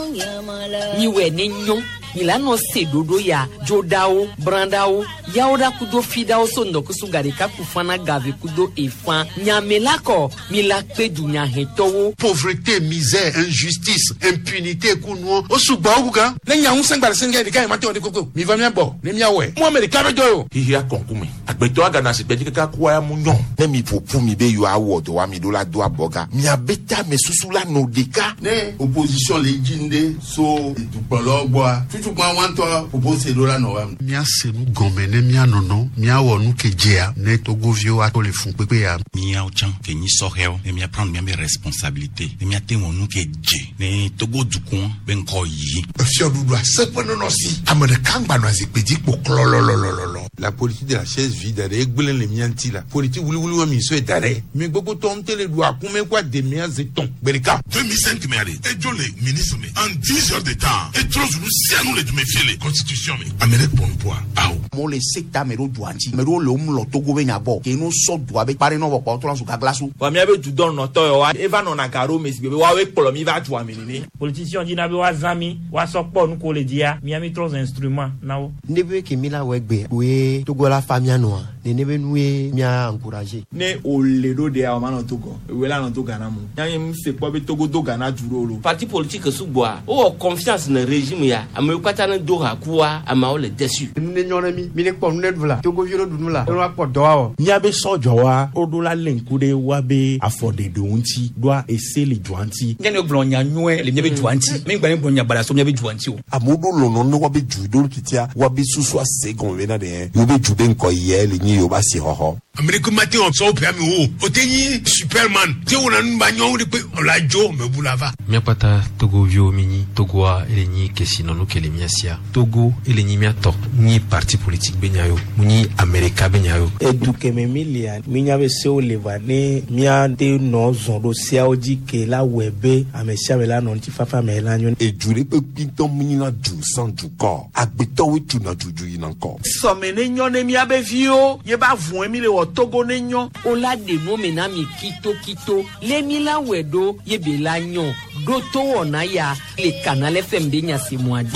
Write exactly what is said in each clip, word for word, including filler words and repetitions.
mi we ne nyon ila no se dodo ya jodao brandao yaoda kudo fidao so ndoko sugare ka kufana gave kudo efan nyamelako mi la pe dunya hetowo pauvreté, misère, injustice, impunité kuno osuba obuga le nyaun sangba senga de kai mato de koko mi va mi abo le mi awe mo me de ka bejo hihi akonkume agbeto aga na se pe dika kwa ya munyon ne mi popu mi be yo awo do wa mi do la do aboga mi abeta me susula no deka ne opposition le jinde so dupolo boa tutu kwa wanto propose do la no wa mi asenu gombe ne mi anono mi awo nu kejea ne togovio ato le fun pepe ya mi a ochan ke ni sorel ne mi prendre mes responsabilités ne mi ate won nu keje ne togo dukun ben ko yi fio dudu asepo no no si amade kangba no azipedi poklololololo. La politique de la chaise vide avec gbelen le mianti la politique wuli wuli wa mi so etare mi gbogbo ton tele do akume kwa de mi azeton berika deux mille cinq mais allez et jo le ministre mais en dix heures de temps et trop nous si nous les méfier les constitution mais Amérique bon poids ah mo le secteur mero duanti mero le um lo togo be nyabo ke no so do abe pare no wo ko to so ka glasu wa mi abe du don no to wa eva no na karo mesi be wa we polo mi va tu amini politicien di na be wa zami wa so po nu ko le dia mi ami trois instruments nawo ndebe ke mila wegbe we togo la famia no ne nebe nuwe mi a encourager ne o le do de a ma no togo we la no to gana mu yan mi se po be togo do gana duro lo parti politique subwa o confiance na régime ya ame kwata na do ha kuwa ama o le déçu ne nyona mi mi le ko net vla togo violo dunu la no ko do wa nya be sojo wa o do la lenkude wa be afode do nti do a ese le juanti nya ne gbon nya nwe le nya be juanti mi gba ne gbon nya bala so nya be juanti o amodo lo no no wa be judo kitia wa be susu ase gon we na de yo be jude nko ye le ni yo ba si hoho Amérique matin on so pe mi o o tenyi superman te wona nba nyon de pe la jo me bulava mi pata togo vio mini togo a elenyi kesino no kele miasia togo elenyi miato ni parti politique benyayo muni america benyayo eduke me milia minya be se o levane mia de no zondo sia oji ke la webe amesia be la no ti fafa me la nyon ejure pe pinto muni na du san du ko agbeto we tu na juju yin anko so me ne nyon ne mia be vio ye ba vun mi le wo togo ne nyon o la de no me na mi kito kito le mi la wedo ye be la nyon do to wona ya le canal F M de nya si moadi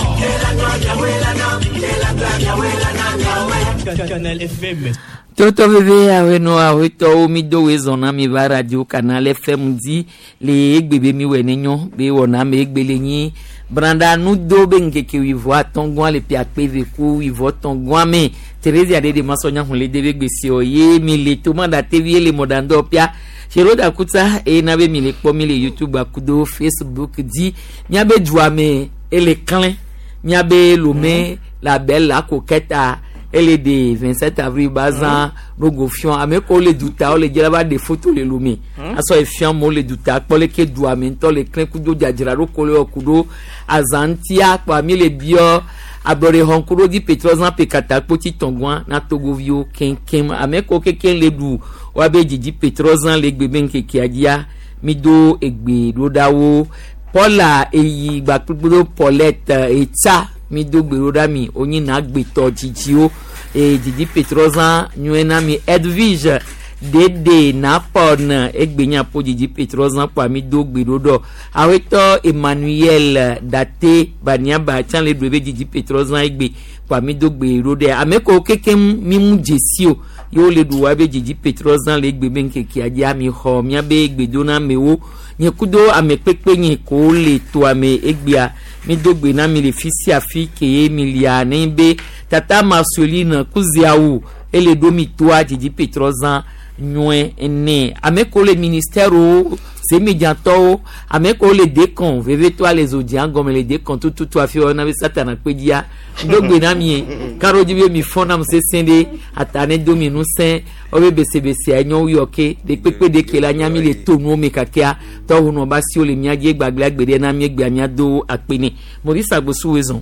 Canal F M Toto bebe awe no awe to mi do we zona mi va radio canal F M di le egbebe mi we nenyo be wona me egbele yin branda nu do be ngeke wi vo atongon le pi apeve ku wi vo tongon me Teresa de de masonya hun le debe gbese oye mi le to manda T V le modando pia Sheroda kuta e na be mi le po mi le YouTube akudo Facebook di nya be jua me ele clan nya be lome la belle la coquette elle est de vingt-sept avril bazan no go fion ame ko le duta o le jela ba de photo le lumi aso e fion mo le duta ko le ke dua me to le clan kudo jajira ro ko le okudo azantia pa mi le bio abrore honkuro di petrozan pe katakpo ti tongwan na togovio kenkem ame ko keken le du wa be jiji petrozan le gbebe nkeke adia mi do egbe do dawo Paula eyi gba pigbo Paulette eta mi do gbero da mi oyin na gbeto jijio e jiji petrozan nyena mi Edwige dede na pon egbenya po jiji petrozan pa mi do gbero do aweto Emmanuel date bania ba chan le brebe jiji petrozan egbe pa mi do gbero de ameko kekem mi mu jesio yo le do wa be jiji petrozan le egbe benkeke adia mi ho mi abe egbe do na mewo nye kudo ame pepe nye ko le to ame egbia mi dogbe na mi le fisi afi ke emilia nembe tata Marceline kuziawu ele do mi to ajiji petrozan nyue ene ame ko le ministère o se mediato ame ko le décon veve toi les audients gomme le décon tout tout afi ona be satana pedia dogbe na mi karo jibe mi fona mse sende atane do mi nu sen obe bese bese anyo yoke de pepe de ke la nyami le tonu me kakia to hono ba si o le miaje gbagla gbede na mi egbe amia do apeni Maurice agbosu wezon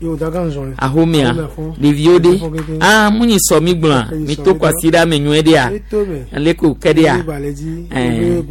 ahomia le viode ah muni so mi gbon mi to kwasira me nyu ede a leko kede a eh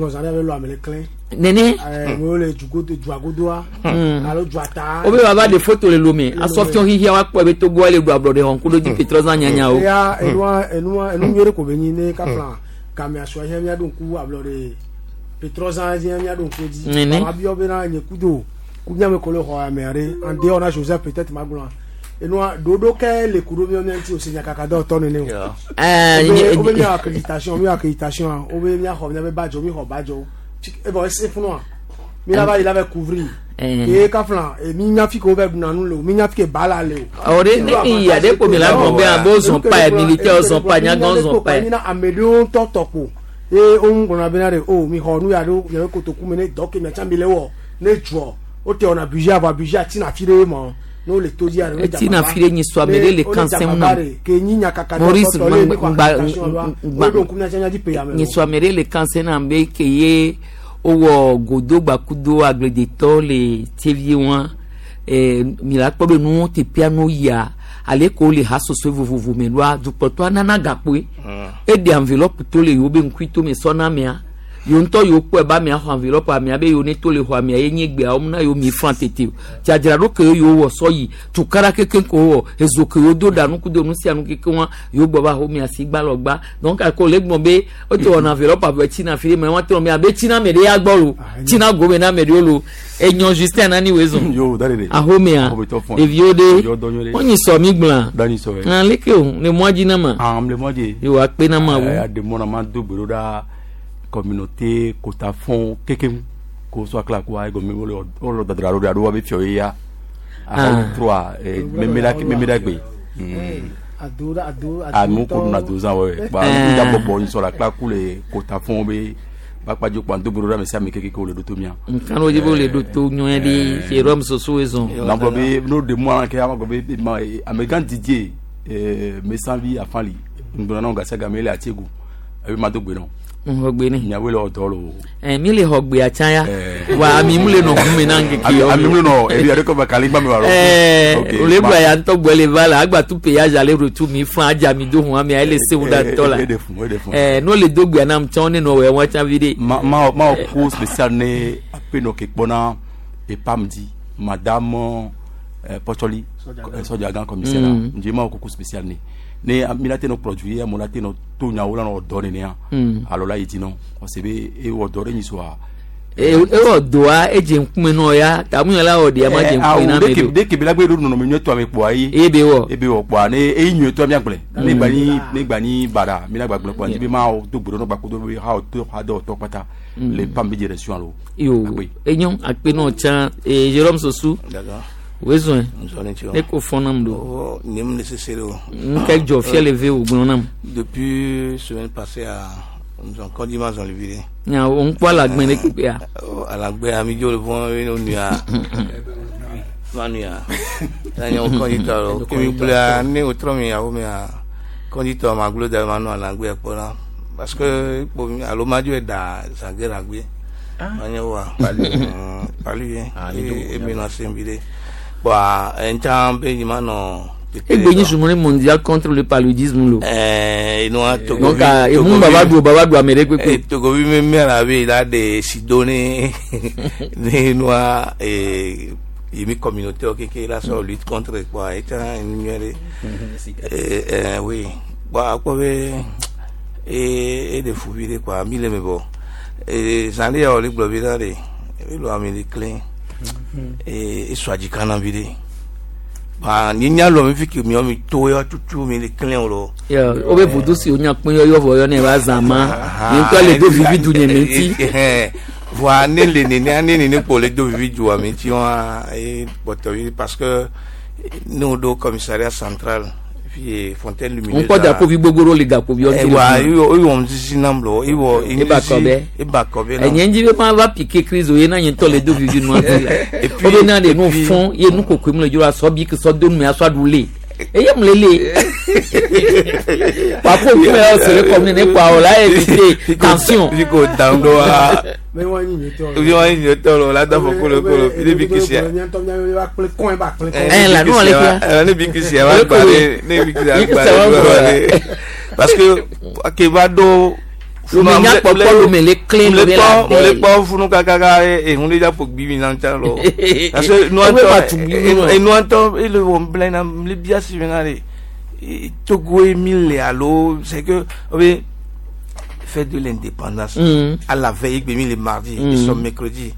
nene eh mo le jugodo juagodoa alo juata obe baba de photo le lome asoftion hihia wa po be to go le do abrode honkudo di petrozan nyanya o ya enwa enwa enu yere ko benyi ne ka plan ka mi aso ahia mi adon ku abrode petrozan ahia mi adon ku di ma bi obe na nye kudo Kounia me kolo ho amere en dehors on a Joseph peut-être magloin et nous dodo ke le kudo mi onenti aussi nyakaka do tonne ne eh o be mi accréditation mi accréditation o be mi ho mi be badge mi ho badge e bon c'est funu mi là-bas il avait couvrir et kaflan et mi nya fi ko be nanu le mi nya fi ke bala le ore ne ya de ko mi la mo be abo son pa militaire son pa nya gon son pa ni na amelion totoko e on ko na benare o mi ho nu ya do ya ko to ku me ne doki me chambile wo ne jo o te on a budget avoir budget tina fire mo no le to dia no tina fire ni so amere le kansen na ke nyi nya kaka Maurice ni so amere le kansen na be ke ye owo godo gbakudo agredeto le tv one eh mi la po be nu te piano ya ale ko le haso so vovovo me lwa du poto anana gapwe e de enveloppe to le yo be nkwito me so na me a yo nto yo ku e ba me a enveloppe a me abe yo ne to le ho me a yenye gbe a omna yo mi franc tete ti ajira ro ke yo wo so yi tu kara keke ko wo ezo ke yo do danu ku do nu si anu keke won yo gbo ba ho mi asigba lo gba donc a ko le gbon be o to on enveloppe ave tina firi me won to me abe tina me de agbo lo tina go me na me de lo enyon Justin ani wezo yo dalele a ho me a e viode won yi so mi gblan dani so e an leke o le moji na ma am le moji yo wa pe na ma wo a de mona ma do gbero da communauté kota fond kekem ko so akla ko ay go me wo lo da draro da do be fio ya a trois et memela memela gbe adora adora a mo ko na douze ans ouais ba ida bobo ni so la akla ku le kota fond be ba pa jo kwando bro da me sa me keke ko le do to mia kan o jibo le do to nyo di se rom so so ezon na bo be no de moi ke ama go be american D J eh me sanvi afali ndona no ga sa ga mele atiegu abi ma do gbe no hogbe ni nyawe lo dolo eh mi le hogbe achaya wa mi mule no gume na ngeke yo ami mule no e bi ade ko ba kali gba mi wa ro eh o le gba ya nto gbe le vala agba tu péage aller retour mi fran aja mi do hun ami ai le se unda dola eh no le dogbe na mchon ni no we won cha vide ma ma ma ko spécial ne apeno ke bona e pamdi madame eh Pocholi soja gan commissaire nje ma ko spécial ne ne milate no produit mo late no to nya wala no do ne ya alo la yiti no o se be e wo do re ni so a e e wo do a e je nkume no ya ta mu la o de ma je nkume na me do de ke bi la gbe do no me nyo to me po ayi e be wo e be wo po ne e nyo to mi agbele ne gba ni ne gba ni bara mi la gba gbe po ni bi ma o do gboro no gba ko do bi ha o to ha do to pata le pam bi direction lo yo e nyon akpe no cha e Jérôme Sosu wezo e ko fonam do ni me nécessaire quel job fait lever au gnonam depuis semaine passée à nous en condiments en levé ya on kwa la gben e ya à la gben ami jo le bon no nia mania tani on conditeur que mi bla ni otro mi ya o mi a conditeur ma glo de manu à la gben po na parce que po mi alo majo e da sangera gbe mania wa pali pali e mi na sembide bah un be ni mano e gbenyi journée mondiale contre le paludisme lo eh no to donc e mun baba do baba do amere pepe to go bi me mera be la de sidone ne noa e i mi communauté o que la so lutte contre quoi eta numéré eh eh oui bah quoi be e e de fubire quoi mille me bo e sande o le globira de lo ameli clean e so ajikana vide ba ni nya lo mi fiki mi o mi to yo tutu mi le clean lo ya o be vodo si o nya pin yo yo vo yo ne ba zama ni ko le do vivi du ne menti voilà ne le ne ne ne ne pour le do vivi du mi ti on e botovi parce que nous do commissariat central puis Fontaine Lumineuse on peut da povi gbogoro le ga povi o ti wa yo yo on si namlo iwo e ba kobe e ba kobe e nyenji be pa va piquer crise o ye na yen to le do vivi no et puis o be na de no fond ye nu kokwe mu le jura so bi ke so do nu ya so adule e ye mu lele pa ko mi o se le comme ne pa o la éviter tension vi ko download a mais wa ni to vi wa ni to lo la da fo ko lo ko lo bi bi kisi eh la no le la ne bi kisi wa ba ne bi kisi ba parce que ke va do lo me nya popo lo me le clean le pa le pa funu kakaka e hun le ja po bibi nan ta lo parce que no to e no to e le bon plein le bia si venale Togo et mille allo c'est que oui fête de l'indépendance à la veille de le mardi et son mercredi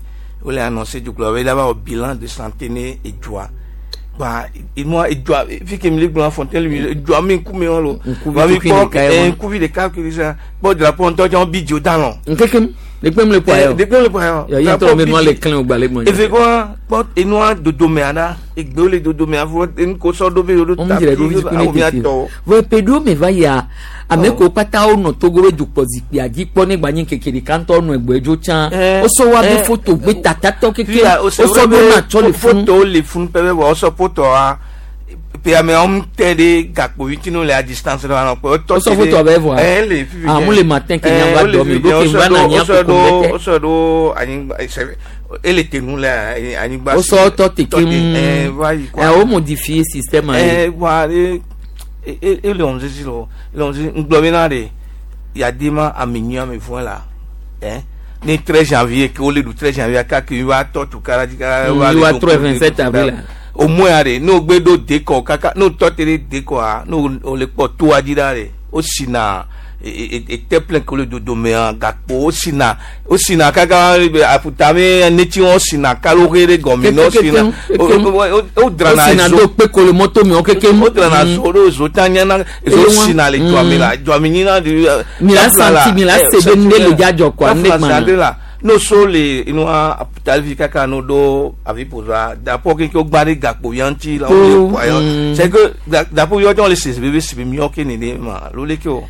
on l'a annoncé du globe il y avait un bilan de santé né et joie bah et moi et joie vu que me les blancs fontaine lui joie me couper on lo va me un couper de calcul ça bon de la ponte on bidio dans non quelqu'un les pommes le poids les pommes le poids il y a trop même les clins au balai moi et fait quoi porte et noir de doméana et de de doméana faut une coso do be do ta vous pédo me va ya ameko pata o no togo we du pozikpi aji po ni gbanyin kekere kan to nu egbo ejo chan o so wa bi photo gbe tata to kekere o so do na cho le photo le fun pe o so photo a pe ame on tede gakpo wi tinu le a distance do na po to so photo be vo eh le ah mo le matin ke nya ba do mi do ke ba na nya ko ko o so do ani ele tenu la ani gba o so to te ke eh o modifier système eh wa et et le onze zilo le onze nglobenade ya dima aminia me fun la eh ni treize janvier que au lieu du treize janvier ka ki wa to tu kara di kara wa le vingt-sept avril au moins are no gbedo deko kaka no to tere deko a no o le po to adidare o sina et te plein que le dodo me en gakpo o sina o sina kaka aputame neti o sina kalore gomino sina o drana sina do pe ko le moto mi o keke o drana soro zo tanya na zo sina le to mi la jo mi ni na mi la santi mi la se de le jajo kwa ne ma no so le inu aputal vi kaka no do avi poza da po ke ko gbari gakpo yanti la o le po yo c'est que da po yo ton le six bébé si mi o ke ni ni ma lo le ke o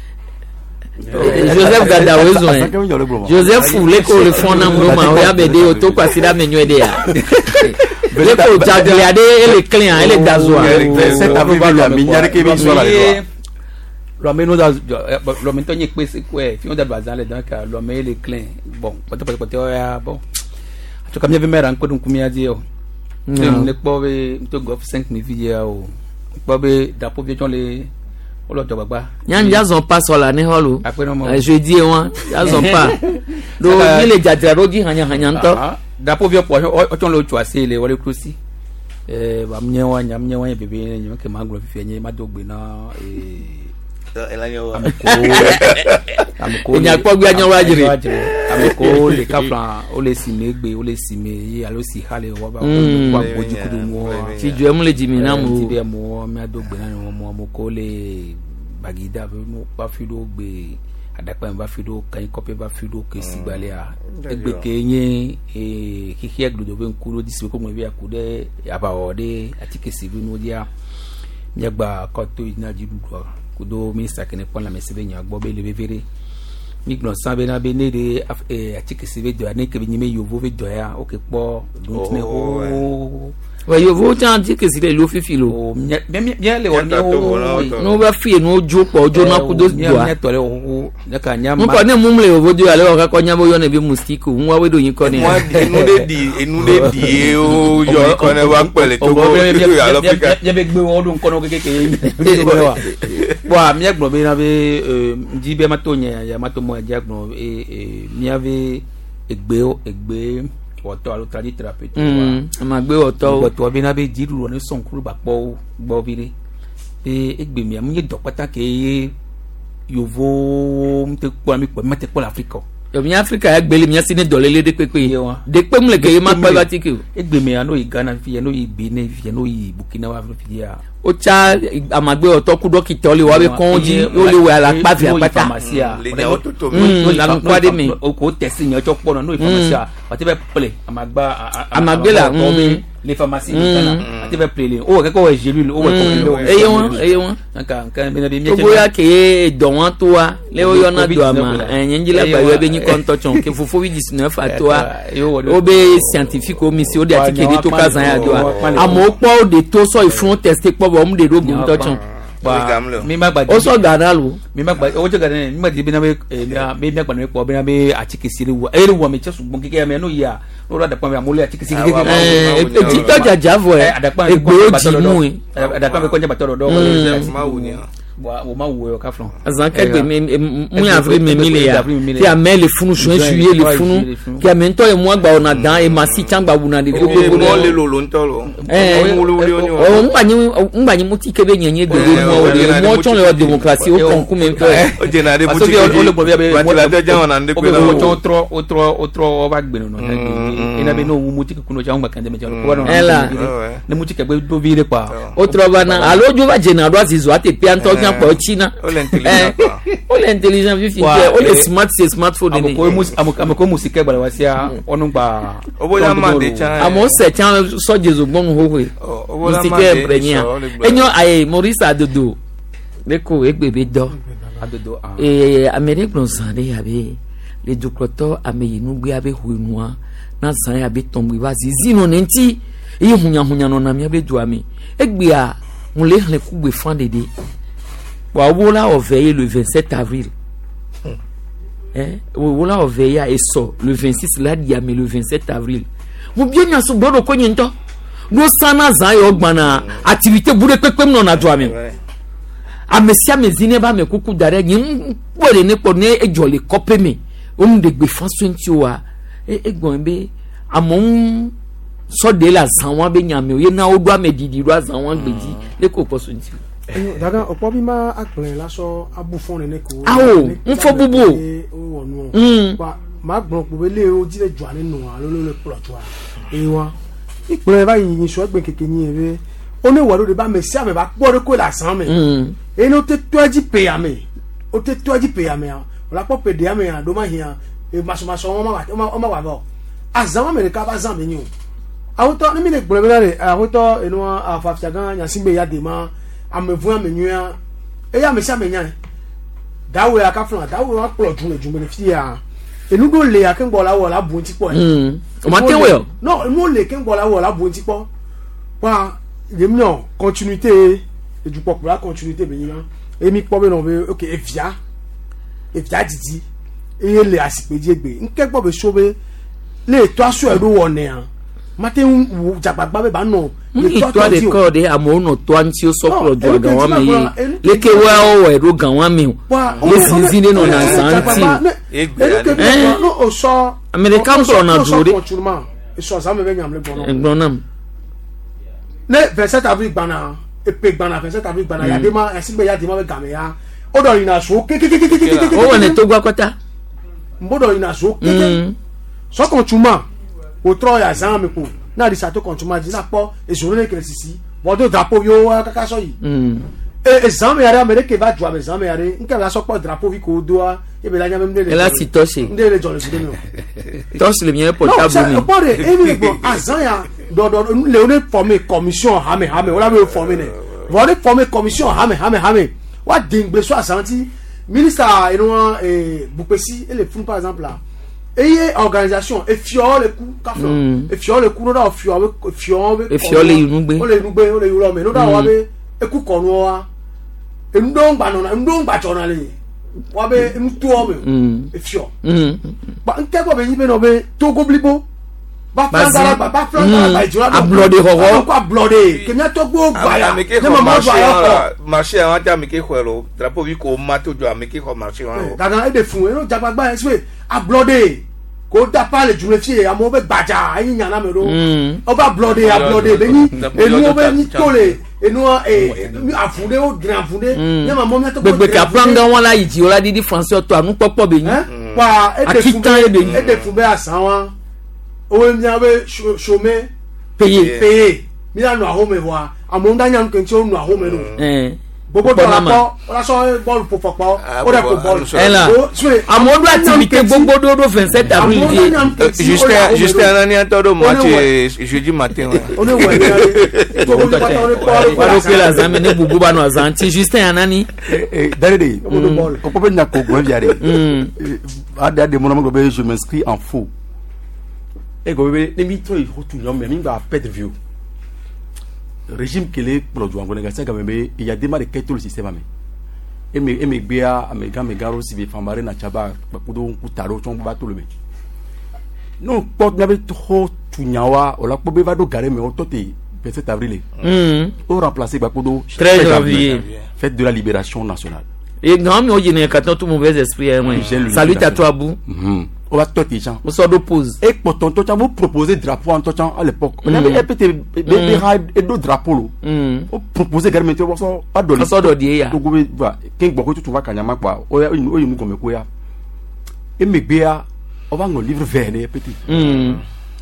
Joseph Gada wezo Joseph Foulé ko le fond na mroma o ya bede o to kwasira menyo ede ya le ko jagli ade ele client ele dazoa c'est avec la mignare ke bi so la lo meno da lo mento nye pe se kwe fi on da bazale donc lo me le client bon pote pote pote ya bon to kamia be mera nko dun kumia di o le po be to go cinq mille vidéo o po be da po bi ton le o lo to gbagba yan ya zon pa so la ni holo jeudi won ya zon pa do ni le jadra rogi hanya hanya nto da po bi po o ton lo tu ase le wole krusi eh ba mnye wa nya mnye wa bebe ni ke magro fi enye ma do gbe na eh el año amko nya po gbe anyo wa jire amko le kaplan o le sime gbe o le sime yi alo si hale wa ba wa boju kudu mo ti jo em le jimi na mo ti be mo mi adogbe na mo mo ko le bagida mo ba fi do gbe adapa ba fi do kan copy ba fi do ke si gbale a egbe ke yin eh kiki egdo be nkuro disi ko mo bi akude aba ode atike si bi no dia nyagba ko to ina jidu ko kudo minister kene pon la mesebe nya gbo be le bevere migno sabe na be ne de atike si be do ane ke bi nyime yovo be do ya o ke po don't me o wa yovo tan atike si le lo fifi lo bien bien le won no ba fi no jo po jo na kudo do a nya tole o na ka nya ma mo ko ne mum le yovo do ale o ka ko nya bo yo na bi mustiko nwa we do yin ko ni mo enu de di enu de di o yo ko ne wa pele to go ya lo fika ya be gbe won do nko no kekeke bo a mi egbon be na be ndi be ma to nya ya ma to mo ja gbon e mi ave egbe o egbe oto alo tradi therapeutic mm ama gbe oto o to be na be jiru ni son kuru ba po gbo bire e egbe mi amu ye do patake yovo mte po mi po mate po l'Afrique yo mi Africa ya gbele mi asi ni dolele de pepe de pe mu le ke ma pa batiki egbe mi ano i Ghana fi no i Benin fi no i Burkina Faso fi ya o cha amagbe oto ku dokita o le wa be konji o le we ala pa fi apata le ni o to to mi la kwa de mi o ko tesi yan jo po no i pharmacy a ti be ple amagba amagbe la les pharmacies Ghana a ti be ple le o ke ko we jelu o we ko e ye won e ye won nka nka be na be mi o boya ke do won to wa le o yo na do ama enyin jila ba we be ni konto chon ke fofo covid dix-neuf atwa o be scientifique o mi si o de atike de to kazan ya do amo po de to so ifun test po bo mu de ro bu to chon mi ma gba o so Ghana lo mi ma gba o je Ghana mi ma di bi na be mi mi gba na po bi na be atike sire wo e wo mi che sugbon keke me no ya no ra da pa mi amole atike sire keke e ti to jaja vo e egbe o ji mu e adapa me ko nya batoro do ma wo ni o ma wo yo ka flan azanke gbe mu avril mi mi le ya ti amele funu juin juillet le funu ki amento e mu agba ona dan e ma si changba wuna de go go go le lo lo ntolo o ngba ni ngba ni mu ti kebe nyenye de mo de mo chon le démocratie o kon ku me ko o je na de boutique o le gbo bi be wa ti la de jan ona nde pe o tro o tro o tro o ba gbe no ina be no muti kuno cha ngba kande me cha ko no ela ne muti ke be do vire pa o trova na alo jo va jena do azizo ate pe anto nya pa china o le intelligent o le intelligent vi fi o le smart se smartphone ni ko mus am ko musike bala wasia onu gba o bo ya ma de cha amo se cha so jesu gbon ho ho musike brenya enyo aye Maurice Adodo leko egbebe do Adodo ah eh Amerique no sande ya be le docteur ameyinu gbe abe huenua na san ya be tombe ba zino nenti e hunya hunya no na mi abe du ami egbe a mu le han ku gbe fan dede wa wo la o veiller le vingt-sept avril eh wo la o veiller e so le vingt-six la dia mais le vingt-sept avril mo bien nya so gbodo ko nyinto no sana zan yo gbana activité bure pepem no na du ami amesia mezine ba me kuku dare yin pore ne po ne ejole kope me o mu de gbe faso nti wa e egbon be amon so de la san wa be nyame o ye na odu amedidi ru azan wa gbeji le ko poso nti daga opo bi ma akplen la so abufon ne ko awo nfo bubu mm pa ma gbon po le o jile jo ani nu a lo lo le plot wa e wa ikplen ba yin so egben keke yin ebe o ne wo lo de ba me si ame ba po ko la san me e no te toji pe ame o te toji pe ame la po pe de ame do ma hian e maso maso o ma o ma wa bo azan America ba zan me ni o awuto ni mi le gbon be le awuto enu afa fiagan yan sigbe ya de ma amevu amenua e ya me sha me nyan dawe aka fun dawe wa plo jun ejun me fi ya enu do le akin gbo la wo la bu nti po mm o ma te we no enu le kin gbo la wo la bu nti po pa yemi no continuité eju popular continuité be yin emi po be no be okay efia efia didi e le asipeji egbe nke gbo be so be le to aso e do wo ne an mate un jagbagba be ba no le to de ko de amo no to anti o so pro do gan wa mi le ke wa o e ro gan wa mi le sinzin no na santi eh no o so American so na dure e so za me be nyam le bono egbonam ne vingt-sept avril gbana e pe gbana vingt-sept avril gbana ya de ma asigbe ya de ma be game ya o do ina so kekekekekeke o wona to gwa kota mbodo ina so keke so kon chuma o tro ya zan me ko na di sa to kon chuma di na po e so ne kresisi bo do drapeau yo kaka so yi mm e exam ya America va jouer exam ya re nka la so po drapeau vi ko do a e be la nya me ndele ela si toshe ndele jole si demi toshe le mien portable ni no po de e mi bo azan ya do do le on former commission hame hame o la me former ne vo de former commission hame hame hame wa dingbe so asanti minister enu eh Bupesi e le fun par exemple là eye organisation e fio le coup ka flo e fio le coup no da fio fio e fio le inugbe o le inugbe o le yuro me no da wa be e ku konu wa e ndo ngba no na ndo ngba chona le wa be mtu o me e fio ba nke go be yin be no be Togo blibo ba franga ba ba franga ba jura a bloody hoho ko bloody ke nya to gbo gba ya ne ma mo gba marché an ta mi ke khwelo drapeau vi ko ma to jo mi ke ko marché an daga e de fun e no jagbagba e swe a bloody ko da pa le jure fi amo be gbaja yin yan na me ro o ba bloody a bloody be ni enu be ni tole enu e afunde o grand afunde ne ma mo mi to gbegbe ka franga won la yiti o la di français to anu popo be yin pa e de fun e de fun be asan wa o mi abe chômé payé payé mi la no ahome wa amo nda nyam ke nti o no ahome no eh bobo do la la so ball po popo o de ko ball ela amo do activité gbogbo do do vingt-sept avril juste juste un an todo match jeudi matin on est ouais to ko ke la zame ne bubu ba no azanti juste un ani dare de o ko be na ko gwa biare ada de mon be je m'inscris en faux e go be ne mi to tu nyom me mi ba perdre view régime que les produits en négociation quand même il y a démarré tout le système mais et me et me bia me ga me garo si be famare na chaba ba kudo kutaro chon ba to le me non porte n'avait trop tu nyawa o la pobe va do gare me o tote vingt-sept avril mm o remplacer ba kudo treize janvier fête de la libération nationale et non mais o jene katon tout mauvais esprit moi salut à toi Abou on va tote gens on sort d'oppose et pour ton toi vous proposer drapeau en toi à l'époque on avait peut-être des raids et d'autres drapeaux on proposer garment on sort pas de on sort d'odier ya donc va king boko tu va kanyama quoi o o yimu comme quoi et me bia on va no livre vert petit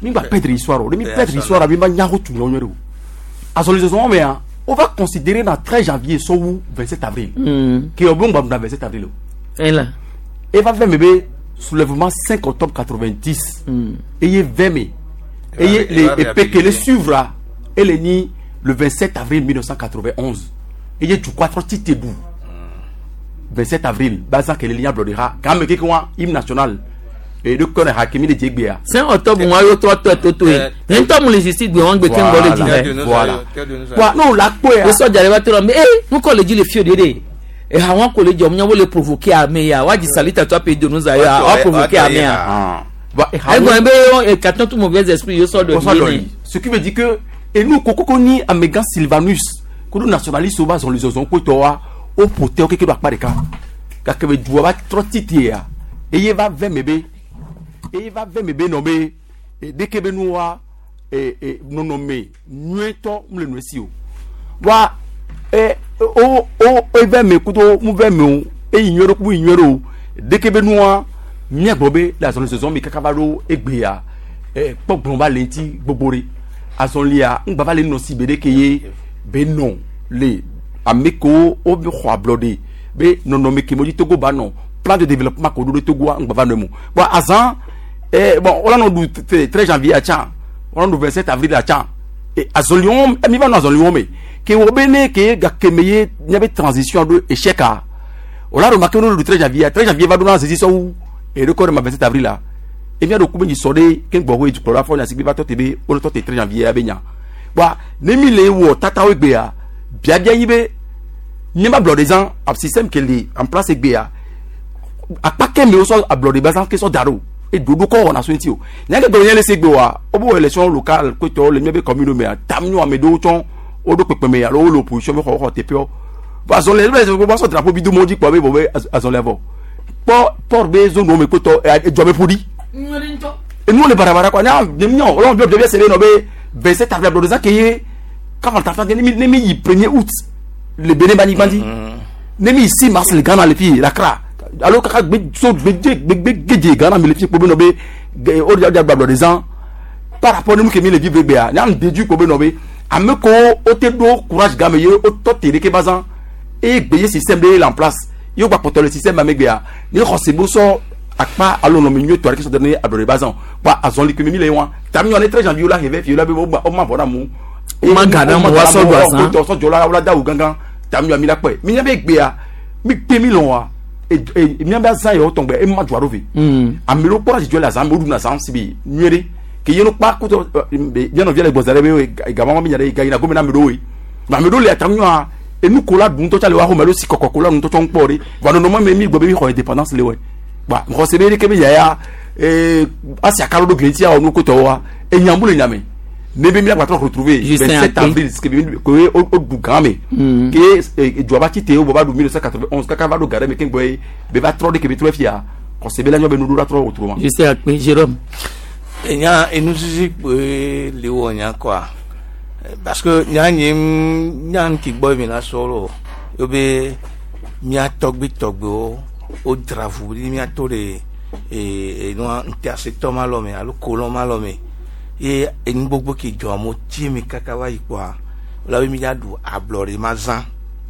mi va perdre histoire mi perdre histoire mi va nyako tu nyonyoro assolisation mais on va considérer dans treize janvier so vingt-sept avril qui est bon dans vingt-sept avril et là et va faire bébé soulèvement cinq octobre quatre-vingt-dix et il vingt mai et les et que les suivra et les ni le vingt-sept avril mille neuf cent quatre-vingt-onze et il tu quatre titres debout vingt-sept avril bazan que les liens bloquera quand me quoi hymne national et de connaître Hakimi de Djegbea cinq octobre moi yo toi toi toi toi un temps les justice de on betin ngole dire voilà quoi non la quoi le soldat va te mais eh nous qu'on le dit les fieux dédé et hawan ko le jom nyawo le provoquer à meya waji salita toi pays de nous a provoquer à meya bah et go be et quand tout mauvais esprit yo sort de ce qui veut dire que et nous kokoko ni Amégan Sylvanus que nous nationalistes au bas on les ont ko toi au poté que doit pas de cas car que doit pas trop titia et il va vingt bébé et il va vingt bébé nommé et dès que benoua et et non nommé nueto le nuesio wa et o o e vingt me kuto mu vingt me e ignoro ku ignoro dès que benoua mia bobé la zone saison mi kakavalo egbea e pogbon ba lenti gbobore azolia ngba le no si bede keye be non le ameko o bi khwa blodé be non nommé ke modi togo ba non plan de développement ko do togo ngba va nemu bon azan et bon on a nous treize janvier à Tchan on a nous vingt-sept avril à Tchan et azolion mi va nous azolion mais que obene que ga kemeye il y avait transition de échec à on a remarqué le treize janvier treize janvier va donner saisir ça où et record ma vingt-sept avril là et bien de couper du soleil ken bogo du pour la fois na sibi va totebe on tote treize janvier à benya ba nemi le wo tata we gbea bia bia yibe ni ma bloc des gens ab système que li en place gbea a pas que me so a bloc des bazan que so daro et dodo ko on a so ntio nya ke do yen le segbe wa obo élection locale ko to le mebe commune me tamnu amedo ton odo pepe me ya lo l'opposition me ko ko tepio ba so le be ba so drapeau bidu modi ko be bo be azon level por por be zo no me ko to e jobe podi et nous les barabara ko nya nyo on be devait serrer no be vingt-sept avril do za ke quand ta fa ni ni premier août le Bénin bani bandi nemi ici mars le Ghana le pied la cra alors que be so be be geje Ghana me le pied ko be no be o dia dia bablo des ans par rapport nous que mi le vivre be a nyam dedu ko be no be ameko o te do courage game ye o to te ke bazan et beye système de en place yo ba porter le système avec be a ni ko se bo so akpa alo no mi to qui so donner adoré bazan ba azon li que mi le wan tam yo ne treize janvier la reve fi la be o ma bona mu o ma gana mo wa so do asan to so jola wala da u gangan tam yo mi la pe mi nya be gbe a mi pe mi lon wa et mi nya zan yo tombe e ma joaro vi amelo pora ji jola zan mo du na zan sibi nyere ke yeno pa ko to bien on vient les bozare be gama mi nyare ga ina go mi na medo we ma medo le tam yo a e nu kola dun to chale wa ho melo si kokokola nu to chon pori wa no no me mi gbo be mi ho indépendance le we ba mo se be ke be ya e asia kalo do gleti a onu ko to wa e nyambule nyame ne be mi la patron retrouver vingt-sept avril ce que ko o du game que joaba kite o boba du mille neuf cent quatre-vingt-onze kaka va do gare me ken boy be va trop de ke be trop fia ko se be la nyobe nu do trop autrement je sais après Jérôme et nya et nous si le wonya quoi parce que nya nyim nya ki boy mi na solo yo be mi a togbi togbo o drafu mi a tole et no intercepteur malome alo colon malome et en gbogbo ki jo mo ti mi kaka wa ipo la mi ya du ablori mazan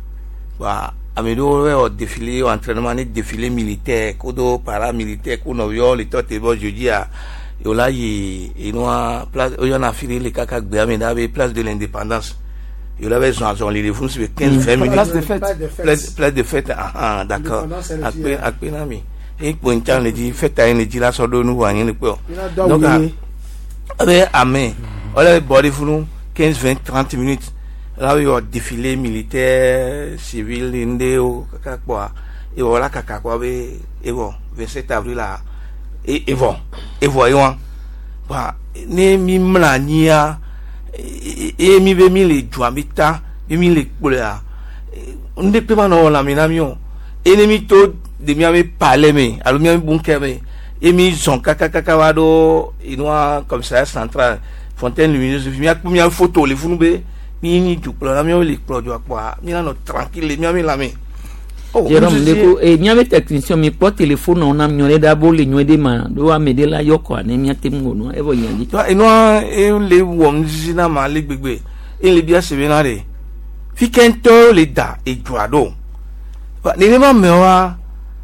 wa amedo we o défilé o entraînement ni défilé militaire kodo paramilitaire ko no yo le tote bo jeudi a yo la yi ino place o yana fili le kaka gbe ameda be place de l'indépendance yo la be son son les fous sur quinze vingt minutes place de fête place place de fête ah d'accord après après na mi e po ntan le di fête a ni di la so do nu wa yin le po donc abe amen ole body funu quinze vingt trente minutes là yo défilé militaire civil inde o kaka kwa e voilà kaka kwa be e bon vingt-sept avril là et et bon et voyons ba ne mi mlania e mi be mi le juamita e mi le kpola onde pe ma no la minamio e ne mi to de mi ave parler me alo mi bunker me et mi son kaka kaka wado inoa comme ça central fontaine lumineuse mi a mi a photo le funube mi ni du plan mi o le pro jo apa mi na no tranquille mi mi la mi Jérôme Ndeko e nyame technicien mi po téléphone on am nyore da bo le nyode ma do wa me de la yoko ani mi atem ngono e bo nyandi to eno e le wom zina ma le gbegbe e le bia se benare fi kento le da e juado ba ni ma me wa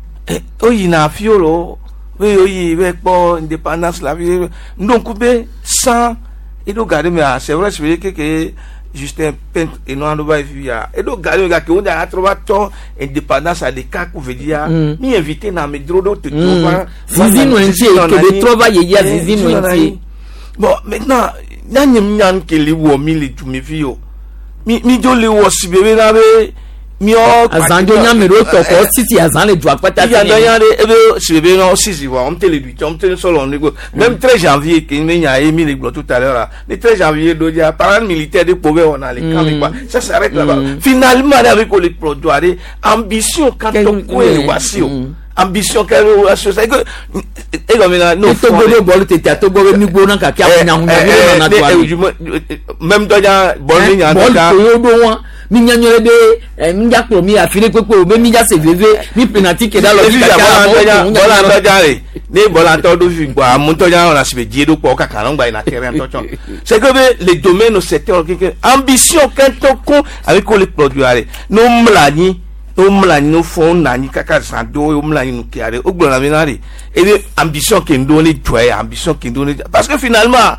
o yi na fiolo we o yi we po indépendance la vie donc be sans et do garder mais c'est vrai c'est que que Justin Pent et non va via et do garder ga que on a trouvé ton indépendance à des cas que veut dire mi inviter na me drodo te trouver zizi no nti que de trouver ye ya zizi no nti bon maintenant nyanyem nyan ke li wo mi li tu mi fio mi mi jo le wo si bebe na be mi o azanjo nyamero to ko titi azan le dua pata ya ya de ebe si bebe no si si wa on te le but on te solo on même treize janvier que me nya emi le tout à l'heure le treize janvier do dia parent militaire de Pové on a les camps quoi ça s'arrête là-bas finalement avec les produits ambition quand on quoi wasio ambition qu'elle a sur ça que et comme là non to go bol te ta to go ni go na ka kia nya nya na to même do ya bol ni nya ka bol do wa mi nya nyore de mi ja pro mi afire pepe be mi ja se veve mi penalty ke da lo ka ka bol an do ja re ni bol an to do fi gba mu to ja na se die do po ka kan gba ina terrain to chon c'est que les domaines au secteur que ambition quand to ko avec les produits no mlani o mla no fon na ni kaka sando o mla ni kiare o gbona mi nari e be ambition ke ndo ni joie ambition ke ndo ni parce que finalement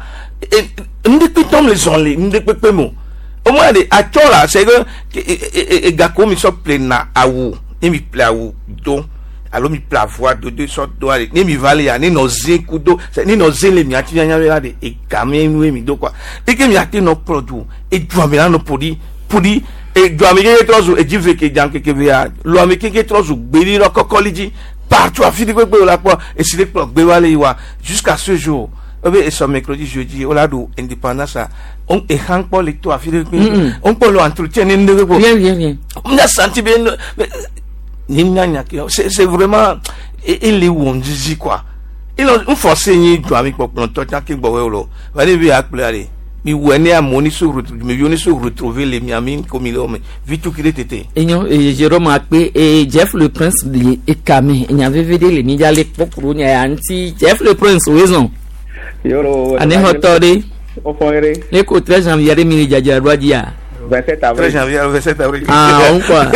ndi pitom les only ndi pepe mo o mo de atola c'est que e gako mi so plena awu e mi plawu do alo mi plavoa do de sorte do ale ni mi vale ya ni no zinku do ni no zele mi ati nya ya de e kame mi mi do kwa e ke mi ati no produit e joa mi na no podi podi et doit me dire trop et dire que dans quelque via lo me quelque trop gbeli lo kokoliji partout à fini que la quoi et c'est le be wale wa jusqu'à ce jour et ce mercredi jeudi au lado indépendance on est hang pour les toi fini on peut l'entretien ne bien bien bien on a senti bien ni nya c'est c'est vraiment et les on dit quoi il on forcé ni doit me pour ton temps que bo lo va aller appeler mi wene a moni sur mi yoni sur retrouver les miamin comme il homme vitu qui était enyo e Jérôme akpe e Jeff le Prince de ekame enya vevede le media le popro nya anti Jeff le Prince raison yoro ane hotode o fonere le ko treize janvier mi jaja rodia vingt-sept avril treize janvier vingt-sept avril ah on quoi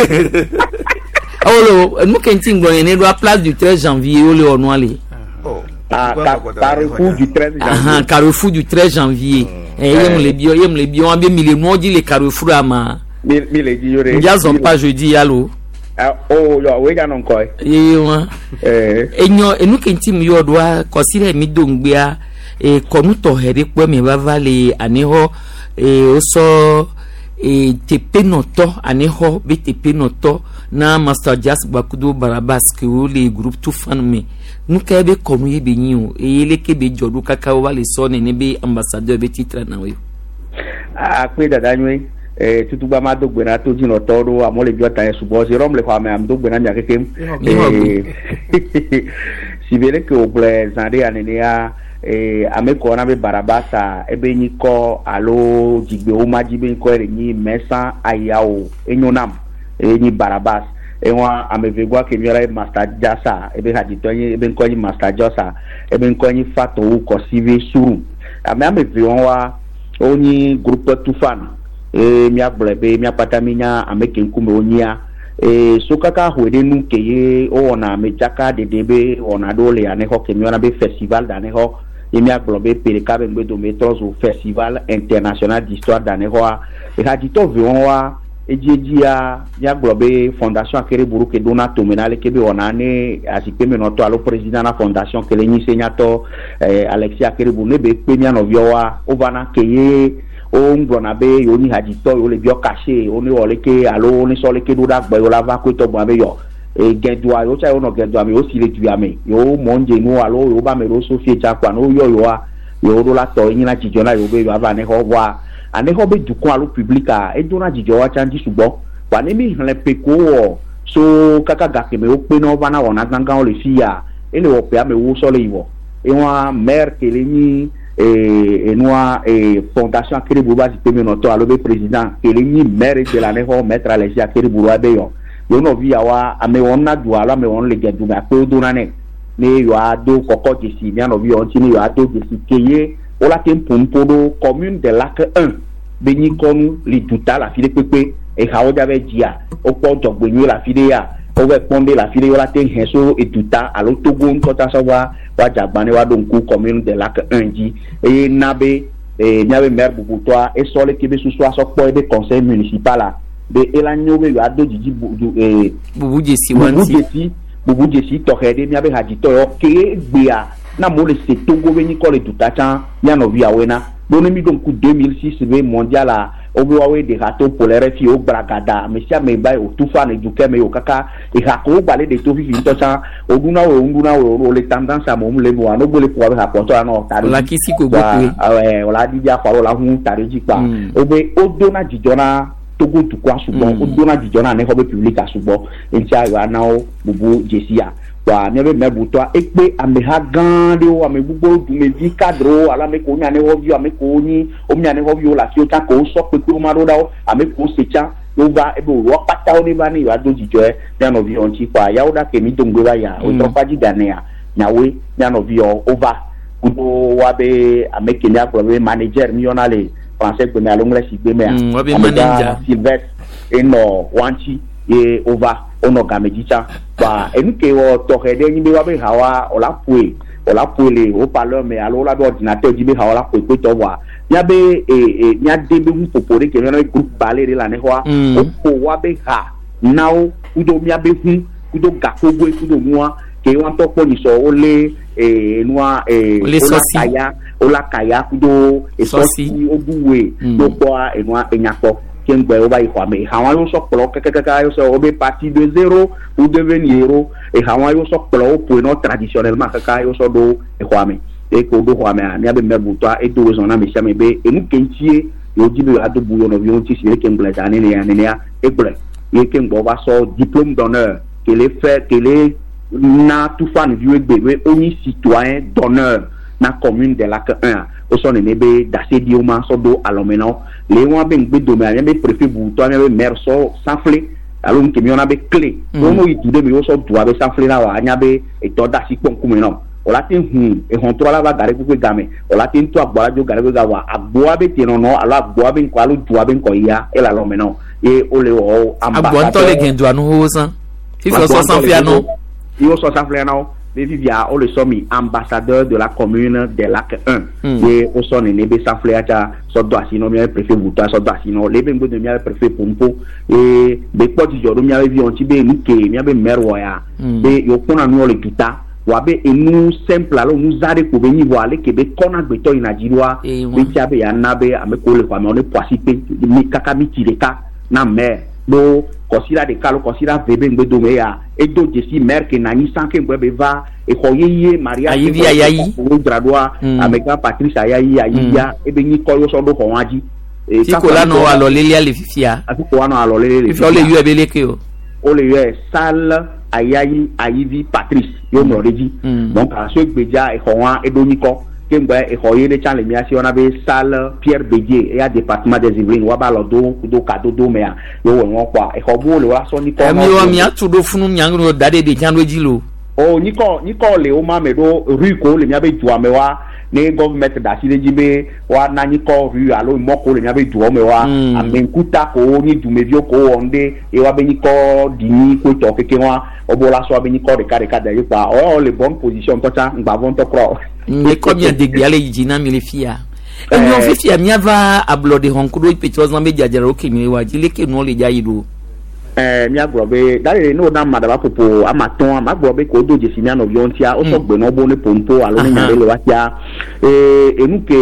olo nous kenting bo ene do place du treize janvier o le onwale ah Carrefour du treize janvier ah Carrefour du treize janvier et yem le bio yem le bio bien mille mois dit le Carrefour ama mille mille dit yore ils pas jeudi allo oh yo we ga non ko eh wa eh enyo enu kentim yo do consider mi dongbia e konu to here po me bava le aneho e oso e tepe noto aneho be tepe noto na Master Jazz Bakudo Barabas que le groupe tout fan me nous kebe konu ye benyo e ele kebe jodu kaka wa le sonne ne be ambassadeur be titre na we a pe dada nwe eh tutu ba ma dogbe na to jino todo amole bi ota en subo si rom le kwa me am dogbe na nya kekem si bele ke oble zande anene ya eh ameko na be Barabasa ebe nyi ko alo jigbe o ma jibe ko ere nyi mesa ayao enyonam enyi Barabas enwa amevegwa ke nyora Master Jasa ebe haditonyi ebe nkonyi Master Jasa ebe nkonyi fato ko sive suru ame amevewa onyi groupe tufan e mi ablebe mi apataminya ameke nkume onyia e sokaka hwede nu keye o na mejaka dedebe ona dole ane ho ke nyora be festival dane ho mi ablebe perekabe ngbedo metros au festival international d'histoire dane ho e hadito vewa ejejia ya globe fondation akere buru ke dona tomenale kebe onane asipe menoto alo president na fondation kele nyi senyato eh, Alexia akere buru nebe pemia no viowa ovana keye o ngbona be yoni hadito yo le bio caché oni ole ke alo oni sole ke do da gba yo lava ko to bo be yo e gedwa yo cha yo no gedwa me o sile tuya me yo monje no alo yo ba me ro so fie cha kwa no yo yo a yo ro la to yin na jijona yo be yo ava ne ho wa ane ho be du ko alo publica e dona jijo wa chanji subo wa ne mi hlen pe ko so kaka ga ke me o pe no bana wona ganga o le fia ele o pe ame wo so le iwo e wa maire ke le ni e e noa e fondation akere buba si pe me no to alo be president ke le ni maire de la ne ho mettre les akere buba be yo yo no vi awa ame won na du ala me won le gedu ga pe do na ne ni yo ado koko jesi mi no vi on ti ni yo ado jesi keye o la tem pompo do commune de lac un be ni konu li duta la file pepe e ha o jabe jia o po jogbe ni la file ya o ve ponde la file yo la ten henso e duta alo togo nko ta so wa wa jagbane wa do nku commune de lac un ji e nabe e nyabe maire bubutoa e so le kebe susu aso po e be conseil municipal la be elanyo be yo ado jiji bu e bubu jesi wanti bubu jesi to hede nyabe haji to yo ke gbea na mo le se togo be ni ko le duta chan ya no via wena doni mi donc deux mille six be mondial a obi wa we de rato polaire fi o bragada mesia me bai o tufa ne duke me o kaka e ha ko bale de to fi fi to chan o duna o nduna o le tendance a mo le bo no bo le po ha po to na o tari la kisi ko gbe eh wala di dia kwaro la hu tari ji pa o be o dona jijona togo tu kwa sugbon o dona jijona ne ho be public a sugbon enti ayo na o bubu jesia wa ne be mebu to ekpe ameha gande o ame gbugbo du me vi cadre ala me ko nya ne ho vi ame ko ni o nya ne ho vi o la fi o ta ko so pe ko ma ro da o ame ko se cha o va e bo ro pata o ni ba ni wa do jijo e nya no vi on ti pa ya o da ke mi dongbe ba ya o tro pa ji gane ya nya we nya no vi o over kudo wa be ame ke nya ko be manager mi ona le français ko na l'anglais si be me wa be manager Sylvestre eno wanchi e over ono gamejicha ba enke o to hede nyi be wa be hawa ola pue ola pue le o parleur me alo la be ordinateur ji be hawa la pue ko to wa nya be e e nya de be mu popore ke no group balé la ne wa o ko wa be ha now udo mia be hu udo gakogwe udo muwa ke wan to po ni so o le e noa e ola kaya ola kaya kudo e sosi obuwe do po e noa enyapo kengbe o ba ihwame hawan yo so polo kekeka yo so obe parti de zéro ou devenir héros e hawan yo so polo pour no traditionnellement kaka yo so do ihwame e ko do hwame ani abe mebuto e do zo na me chame be e nu kentie yo dibe ado buyo no bion ti sire kengble tane ne ya ne ya e bre e kengbo ba so diplôme d'honneur que les fait que les na tout fan vieux bébé oni citoyen d'honneur na commune de lac un o son nebe d'assez dioma so do alomeno le wa ben gbe do me be préfet buto me maire so sanfle alo nke mi ona be clé no no itude me o so do abe sanfle na wa anya be e to da si pon kume no o la tin hu e hon tro la ba gare ku game o la tin to agbola jo gare ga wa agbo abe ti no no alo agbo abe ko alo do abe ko ya e la lomeno e o le o ambassadeur agbo to le gendo anu ho san fi so so sanfle no yo so sanfle no via o le somi ambassadeur de la commune de lac un et au son ne be sanfle acha so do asino mi préfet buta so do asino le be ngbe mi préfet pompo et be poti jodo mi ave on ti be ni ke mi ave merwo ya be yo kona no le tuta wa be enu simple alo nu zare ko be ni vo ale ke be kona gbe to inajirwa be ti abe ya na be ame ko le kwa me on le poisi pe mi kaka mi tireka na mer do kosira de kalo kosira vebe ngbe do me ya e do jesi mer ke nani sanke ngbe be va e khoyeye maria ayi ayi o gradua ameka patrice ayi ayi ya e be ni ko yo so do ko waji e ti ko la no alo lele ale fifia ati ko no alo lele fifia o le yu e be leke o o le yu e sal ayi ayi patrice yo no reji donc a se gbeja e khowa e do ni ko kengbe e khoye le chan le mi asi ona be salle Pierre Bédier et a département des Yvelines wa ba lo do do kado do me ya yo won kwa e khobo le wa so ni ko mi wa mi atu do funu nyangro dade de chan do jilo o ni ko ni ko le o ma me do rue ko le mi abe juwa me wa ne government da si le jibe wa na ni ko rue alo mo ko le mi abe juwa me wa amenkuta ko ni dumevio ko onde e wa be ni ko dini ko to keke wa obola so be ni ko de kare kade yipa o le bonne position to cha ngba bon to pro le combien de gbiale yijina mi le fia e mi o fi fia mi ava ablode honkudo ipecho zan be jajara o kemi wa jile ke no le jayido eh mi agrobe dare no na madaba popo amaton amagrobe ko doje si mi ano yontia o so gbe no bo ne pompo alo ni nyare le wa tia eh enuke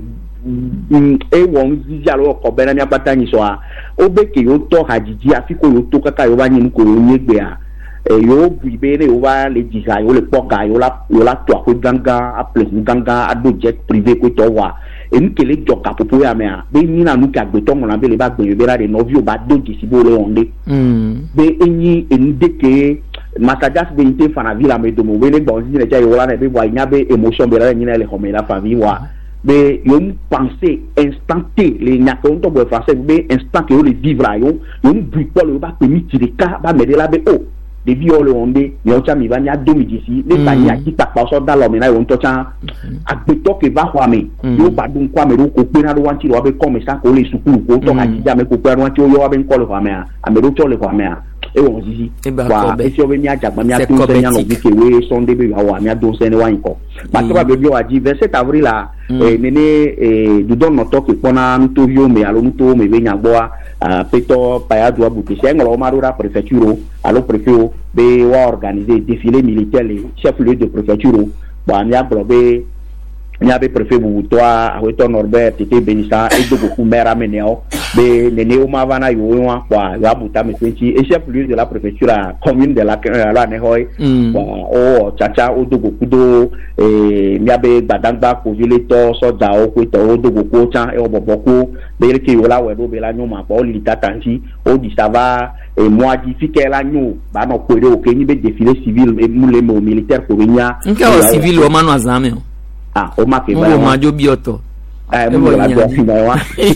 e won zizi alo ko bena mi apata ni so a o be ke yo to hajiji afiko yo to kaka yo ba ni ko yo nyegbe a e yo buibe ne o ba le jiga yo le poka yo la yo la to ko ganga a place ganga a do jet privé ko to wa enu kele joka popo ya me a be ni na nu ka gbe to mo na be le ba gbe be ra de novio ba doji si bo le onde be enyi enu de ke masajas be inte fana villa me do mo be le bon si ne ja yo la ne be wa nya be emotion be ra ni na le ko me la famille wa be yo penser instanté les nyako on to bo français be instant que yo le vivre yo yo bui pas le ba permettre de ka ba me de la be oh de viole onde yo cha mi ba nya do mi disi le ba nya ki ta pa so da lo mi na yo to cha agbeto ke va kwa me yo ba dun kwa me ro ko pe na ro wanti ro be comme ça ko le sukuru ko to ka ji ja me ko pe ro wanti yo ba be ko le kwa me a me ro to le kwa me a e won disi wa e si o be nya jagba mi a tun se nya no bi ke we sonde be wa mi a do se ne wa nko ba to ba be bi wa ji vingt-sept avril la eh nene eh du don no to ke pona nto yo me alo nto me be nya gbo a peto paya do abu ke se ngolo ma ro ra préfecture alo préfet be wa organiser défilé militaire les chef lieu de préfecture ba mi a gbo be mi a be préfet bu to a weto Norbert tete Benissa e do ko mera meneo be nene o ma vana yo wa kwa ya buta me twenty et chef lieu de la préfecture à commune de la la ne hoy wa o chacha o do ko kudo e mi a be gbadangba ko vile to so ja o ko to o do ko cha e o boboko be ke yo la we do be la nyoma pa o li tatanti o di ça va et moi di fi ke la nyu ba no ko re o ke ni be défilé civil et moule mo militaire ko nya nka o civil o manu azame ah o ma ke ba o ma jo bioto eh mo la do fi na wa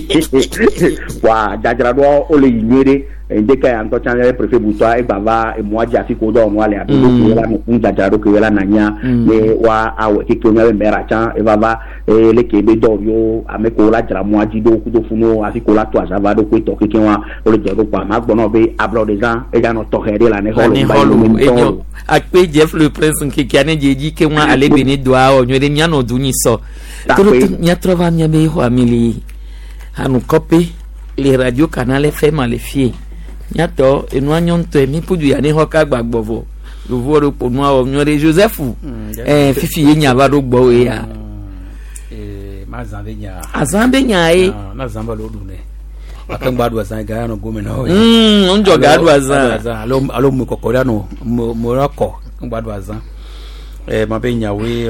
wa jajara do o le yire inde ka anto channel préfet butoa e bava e mo aja fi ko do no ale ado ko la no kun jajara do ko la nanya le wa awe ke ko nyawe mera cha e bava e le ke be do yo ame ko la jara mo aji do ku do funo afi ko la to azava do ko to ke wa o le jero kwa ma gbono be abro de gens e ga no to here la ne holo ba yo akpe Jeff le prince nke kiane jeji ke wa ale beni do a o nywede mia no dunyi so to nya trova mia be ho amili hanu copy les radio canal F M le fie nyato enu anyonto emi pudu ya ni hoka gbagbovo lo voro po nu awo nyore Joseph eh fifi ye nya ba do gbo we ya eh ma zambe nya azambe nya e na zamba lo dune akan gbadu azan ga no gomena ho mm onjo gadu azan alo alo mu kokora no morocco gbadu azan eh ma be nya we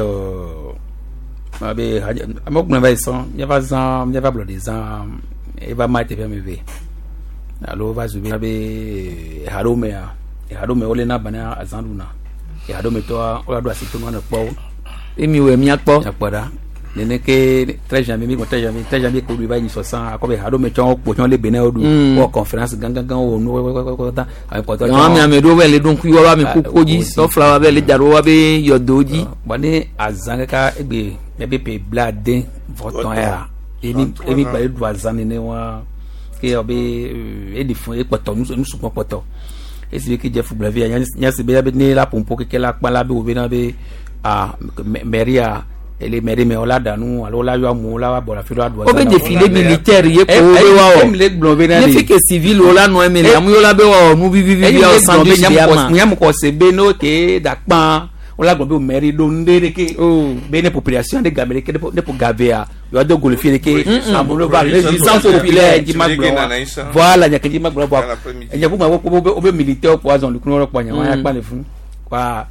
ma be amokuna ba son nya ba zan nya ba blo de zan e ba ma te be me ve alo va zubi be harome ya harome ole na bana azanduna e harome to ola do asitu no po emi we mi apo apoda nene ke très jamais mi ko très jamais très jamais ko ba ni so san akobe harome chon po chon le bena odu o conference gangan gan o no ko ta ay ko to no mi amedo we le don ku yo ba mi kukoji so flower be le jaro wa be yodoji bani azanga ka egbe ebe pe blade voton ya emi emi ba do azan ne wa ke obe e di fun e poto nu nu supon poto e si ke je football via nya se be ni la pompo ke la pa la be o be na be a meria ele meri me ola danu alo la yo amu la wa bola fi do adu o be défilé militaire ye ko be wa o ne fi ke civil o la no eme la mu yo la be wa o nu bi bi bi o sandwich ya ma nya mo ko se be no ke da pan o la gbo be o meri do ndere ke o be ne population de gamere ke de po gavea yo do gol fi ke amulo ba résistance populaire di magbo voilà nya ke di magbo bo nya bu ma wo be militaire poison lu kuno ro nya wa ya pa le fun kwa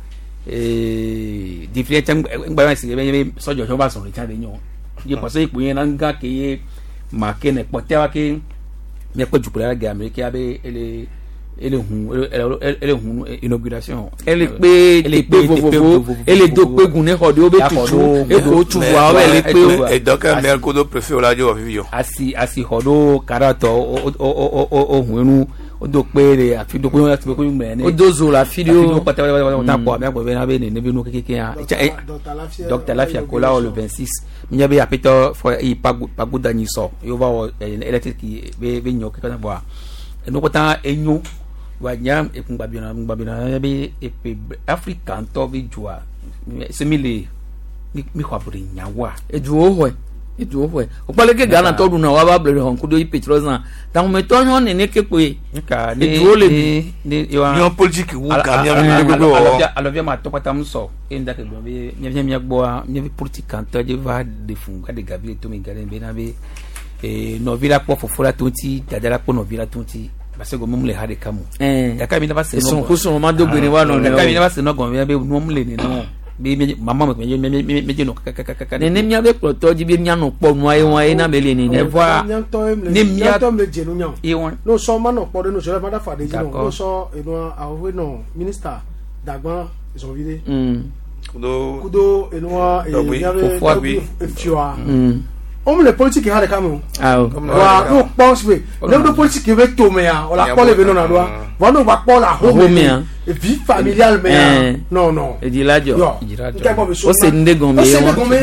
eh défilé tan ngba si be sojo so ba so ri tade nyon je pase ipo yen na nga ke ma ke ne pote wa ke me ko jupura ga America abe ele ele hun ele hun inauguration ele pe ele pe vovovo ele do pe gun ne hode o be tutu e ko tu wa o ele pe e donc mer ko do préfet la jo vivio asi asi hodo karato o o o o hun enu o do pe re afi do ko láti pe ko me ne o do zo la video o pata pata ta ko me ko be na be ne bi no keke ya docteur Lafia ko la o le vingt-six mi be apeto for i pagoda ni so yo va o electric be be nyo ke kana bo e no ko ta enyo wa nyam e kun babina babina be e pe african to be joa semile mi mi kwa buri nyawa e duo ho e duo ho o pale ke Ghana to du na wa ba ble hon kudo i petrol na tan me to nyon ne ke pe ka ni duo le ni yo ni politique wu ka mi alo via ma to patam so e nda ke be mi mi agbo mi politique kan to je va de fun ga de gabi to mi ga be na be e no vira po fofora tonti dadara po no vira tonti parce que mumle hade kamu eh ya kami na base no son ko so ma do gbere wa no ya kami na base no gon be mumle ni no bi mama me me me me no kaka ne ne mia be ploto ji bi mia no po no ai won ai na be le ni ne voi ne mia to me je no nya e won no so ma no po de no so ma da fa de ji no so e no awe no minister Dagban is on vide mm kudo kudo enwa e yabe efioa on le politique ha de kamu ah wa no pense we le do politique ve to me ya o la pole ve no na do wa no wa pole home me e vie familiale me non non e di lajo o se ndego me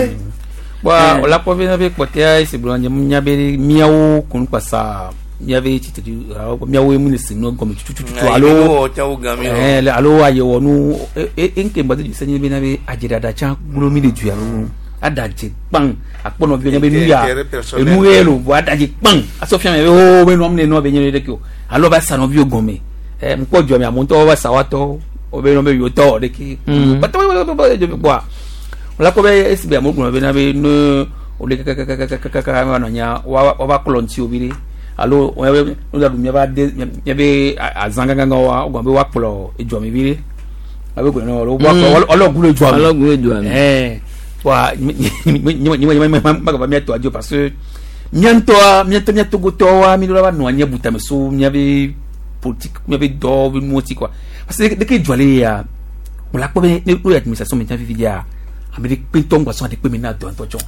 wa o la pole na be potea se blonje nyabe miawo kun pasa nyabe titi miawo mu ne sino gomi tututu alo eh alo aye wonu enke mbadu senye be na be ajira da cha gulo mi de ju alo adaje bang akpono bi nyabe nuya enu elo bo adaje bang asofia me o be no mne no be nyere de ko alo ba sano bi ogome eh mpo jo mi amonto wa sawato o be no be yo to de ki bato jo bo la ko be esbe amogun be na be no o le ka ka ka ka ka ma no nya wa wa klonti obiri alo o no da dumya ba de nyabe azanga nganga wa ogombe wa polo ejo mi biri abe ko no lo wa ologun ejo mi ologun ejo mi eh wa ni ni ni maga ba miato adio parce que mianto mianto miato gotoa mi dola no anya buta me so miabe politique miabe do bi moti quoi parce que de que joale ya on la ko be no administration mi tan fi dia amérique pinton kwa so de pe mi na do antocho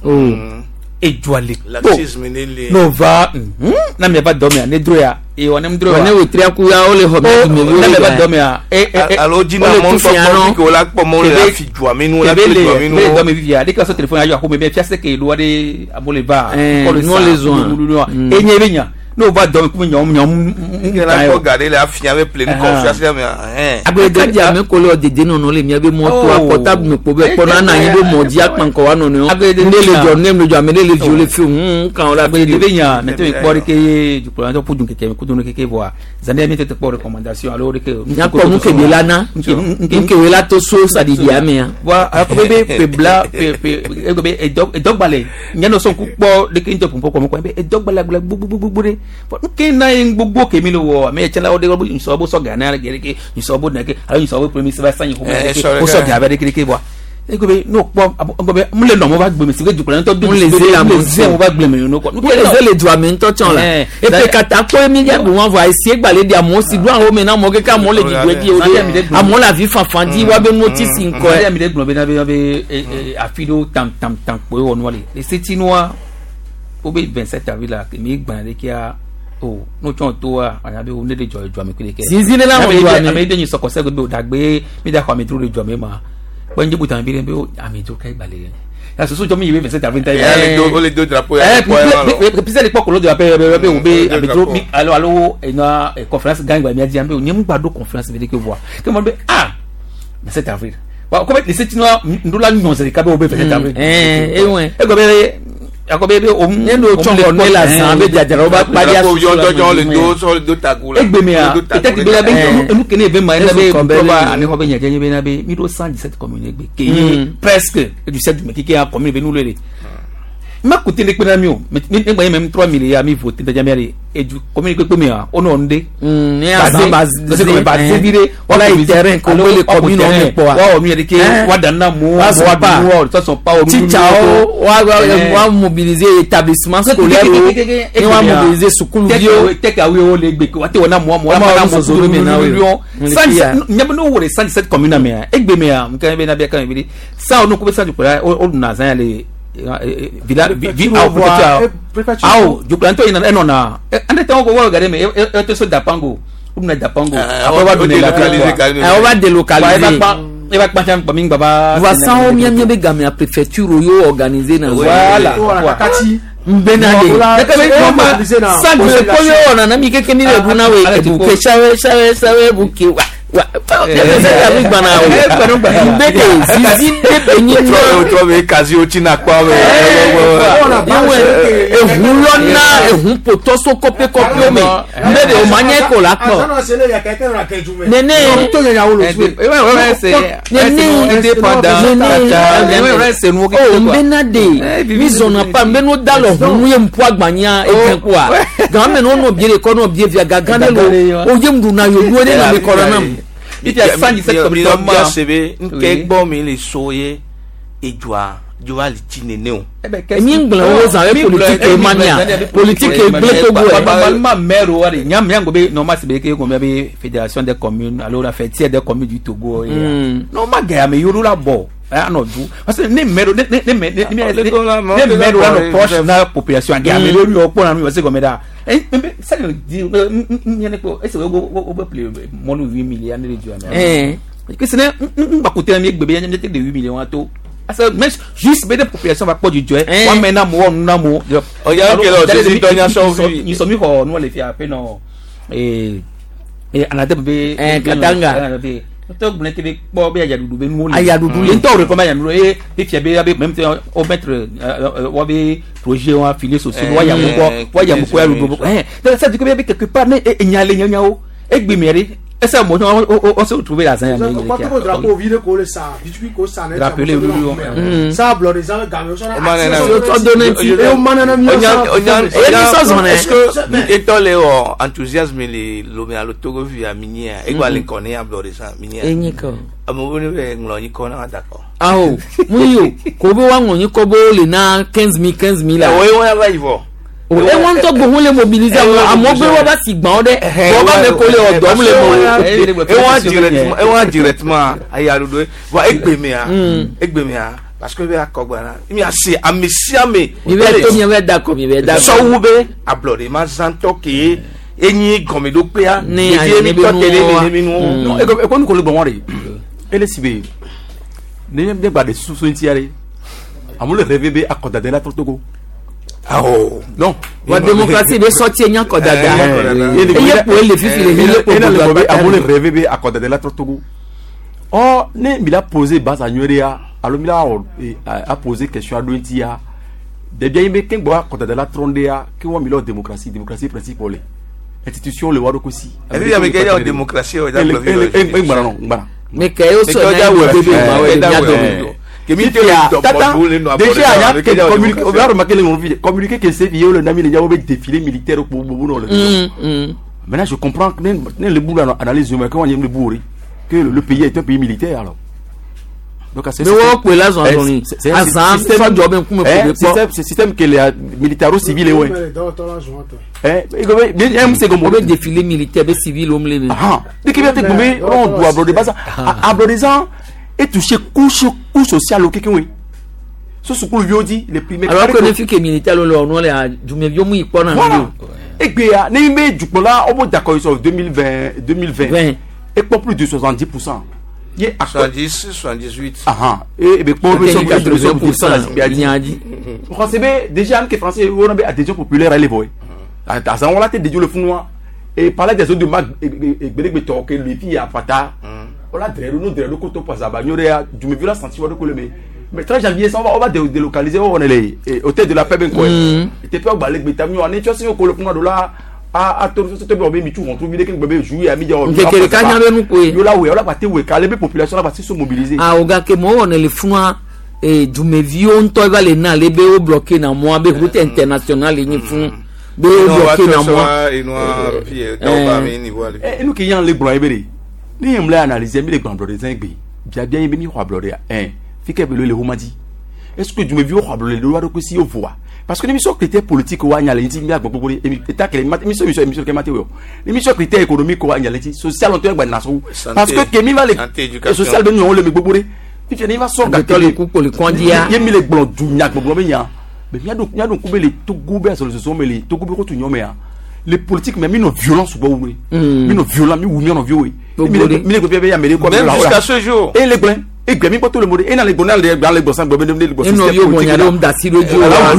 e joale laxisme nele no va na me ba do me ne droya e wona m droya ne wotri akuya o le hobe me na me ba do me e e alo jina mon to ko la po mo la fi joa me no la fi joa me no do me vivia de ka so téléphone ayo ko me be fiase ke lo de abole ba ko le no les zones e nye benya no va do me nyom nyom ngela ko garder la finya be pleine confiance me eh agbe gadia me ko lo dede no no le mi be mo to portable me ko be ko na na yin be mo di apan ko wa no no ne le jo ne le jo ame le le jo le fi un kan la agbe de benya ne te ko ri ke ju ko to pudun keke ko dun keke boa zande mi te te ko recommandation alors ke nya ko mu ke belana nke we la to so sa di dia me ya wa ko be pe bla pe pe e go be e dog e dog bale nya no so ku po de ke nto ko ko be e dog bale bu bu bu bu ke na yin gbogbo ke mi lo wo me che la o de go so bo so ga na ge ke ni so bo na ke ala ni so bo premise ba san ko o so ga ba de ke ke bo e go be no po go be mu le no mo ba gbe mi si ge ju ko na to du le ze la mo ze mo ba gbe mi no ko nu le ze le du ami to chan la e pe kata ko mi ya bu won va esi gbale di amo si du awon me na mo ke ka mo le digwe di o de amo la vi fanfan di wa be notice nko e mi de gbo be na be be afido tam tam tam po won wale e se tinua o be vingt-sept avril la ke mi gban de ki a oh no chon to wa ayabe o ne de jo jo mi kile ke zinzin la mo wa ni ame de yin so ko se go be o dagbe mi da kwa mi duro jo mi ma bo nje butan bi be o ame jo kai gbale ya so so jo mi yiwe vingt-sept avril ta ya le do o le do drapeau ya po ya lo pise le poko lo do ape be o be ame jo mi alo alo ina conference gang ba mi adi ambe o ni mu gbado conference be de ke voir ke mo be ah vingt-sept avril wa ko be le setino ndula nyon se ka be o be vingt-sept avril eh eh won e go be akobe be o nendo chongo ne la san be jajara o ba pari aso yo dojo le do so le do takula egbe me a ete ti be la be enu kene be ma na be ko ba ani ho be nyaje be na be mi do cent dix-sept commune egbe ke presque du sept me ki a commune be nu le ma ko tele pe na mi o mi ngba yem trois mille ya mi vote de jamere eju commune pe pe mi a ono nde ni a san ba se ko ba se dire wala i terrain ko le commune o mi po wa wa o mi de ke wa dan na mo wa ba wa so so pa o mi teacher o wa wa mobiliser établissement scolaire o ni wa mobiliser school bio take away o le gbe wa te wona mo mo na mo so mi na we sans nyam no wore cent dix-sept commune me a egbe me a mkan be na be kan bi sa o no ko be sa ju ko o na zan le villa vi au prefecture au ju planto ina eno na ande tango ko wo gade me e to so dapango umna dapango aba ba délocaliser eh on va délocaliser e ba pa cham mi baba va sa o mi mi be game a prefecture yo organiser na voilà kati mbenade ekabe koma sa de ko yo na na mi keke mi le bu na we e bu ke shawe shawe shawe bu ke wa wa ya mi gbana o e gbanu gba mbede zizi de benyi no to be kazi o china kwa we e hulo na e hun poto so kope kope o me mbede o manye ko la ko nene to yan ya wo lo su e we we se nene independent e we we se nu ke o mbenade mi zona pa mbeno dalo hun ye mpu agbanya e kan ko a gan me no no biere ko no bie via gagan lo o ye mdu na yo duo de na me corona il y a cent dix-sept comme ça sebe nke gbo mi le soye ejua joa li tineneo mi ngla wo za we politique mania politique ble to go ba ma maire wa de nyam nyam go be no ma sebe ke ko me be fédération des communes alors la fête des communes du Togo no ma ga me yoro la bo ah non du parce que ne mero ne ne ne ne ne mero la proche na population a gagné le lui pour na nous c'est comme ça et ça dit il y a quoi est-ce que on peut plus mon huit millions de dieu eh que c'est ne pas coûter un bébé il y a de huit millions à tout ça mais juste bébé population va pas du dieu moi maintenant moi nous n'amo regarde que les donations nous sommes nous les faire après non et et on a des eh katanga to bune tebe bo be ayadudu be nu ayadudu le nto recommend ya nu e e fie be be même au mettre wa be projet wa filer social wa ya moko wa ya moko ya rudo eh ça dit que be quelque part ne e nyale nyanya o e gbemere esa mo on se trouver la zan ya mais quoi que drapeau vide ko le ça depuis ko ça ne rappeler le ça bloc des gens gagne ça on donne et on manana mi est-ce que étant les enthousiasme les l'homme à l'autogo via minia et quoi les connaît à bloc des gens minia enyiko amoboni be nglo nyiko na d'accord ah oh muyo ko be wa ngonyi ko bo le na quinze mille quinze mille la oui on va y voir e won to gbo le mobiliser amobe wo ba si gban ode wo ba me ko le odo mu le mo e won directement e won directement ayarudo wa egbemi a egbemi a parce que be akogbara mi ase amesi ame mi be to mi be da ko mi be da so wu be ablore ma zanto ke enyi gomedo pe a ni mi to tele mi nu non e ko nu ko le gbon re ele sibe ne de gba de susu ntiare amule revebe akoda de la Togo. Ah oh non la démocratie be sorti nyan ko dada e ye pour le fils le milieu pour le amule revebe akoda de la Togo. Oh ne mi la poser base à Nyorea alo mi la a poser question à Dointia de bien me ken bo akoda de la Trondea ki wo mi lo démocratie démocratie principale institution le wado ko si e bi me ke ya démocratie o da lo vi e ngara non ngara mais que yo so na bébé ma we ya do déjà il y a que communiquer on va remarquer les communiquer que c'est vieux le nami les gens défilé militaire pour bobo non maintenant je comprends que le boulot analyse mais quand on aime le bourri que le pays est un pays militaire alors donc c'est mais on peut là zone c'est un système job un coup c'est système que les militaires civils et ouais eh bien c'est comme on défilé militaire et civil homme les ah dès qu'il y a des bombes on doit aborder ça aborder ça et toucher couche couche sociale au quelqu'un ce ce qu'on lui dit les premiers alors que les filles militaires le on les a du mais yo mu ipo na et bien ne me du là on d'accord sur deux mille vingt deux mille vingt et pas plus de soixante-dix pour cent il soixante-dix soixante-dix-huit ah et ben pour quatre-vingt-dix pour cent la dit français déjà que français on a adhésion populaire à l'évoquer à ça on l'a tête de Dieu le fou noir et parler des autres de mag et belé que les filles à fata on a dré nous dré ko to passe ba nyorea du me vila senti wado ko le mais très janvier ça on va on va délocaliser on est les hôtel de la paix ben quoi était pas ba le betam yo ani chosi ko le funa do la a a to so te be mi tu on trouve que bébé jouer à midi on que ka nya be nu ko yo la we on la ba te we ka le population la ba se mobiliser ah o ga ke mo on le funa et du me vio on to va le na le be o bloquer na mo be route internationale ni fun be o bloquer na mo et noir pied dans ba mi niveau et nous qui y en les blancs iberi ni yem la analyser mi les grands blocs des ingbe bien bien mi roi bloc hein fike be le romadi est-ce que du me vio roi bloc le roi ko si o voix parce que l'émission critère politique wa nyale ti mi agbo gbogbo état que émission émission émission que maté yo l'émission critère économique wa nyale ti social on te gba naso parce que que mi va le social be on le mi gbogbo ti je ni va so ga le coup pour le condia yem mi le gbon du nya gbogbo me nya mais nya do nya do ku be le to go be so so me le to go be ko tu nyome ya les politiques mais mi no violence go oui mi no violent mi wu mi no violent mi mi le go be ya me le ko même jusqu'à ce jour et les blancs et gami pas tout le monde et dans les bonal les dans les bossan bobe dem les bossan no yo go nyale om da si lojo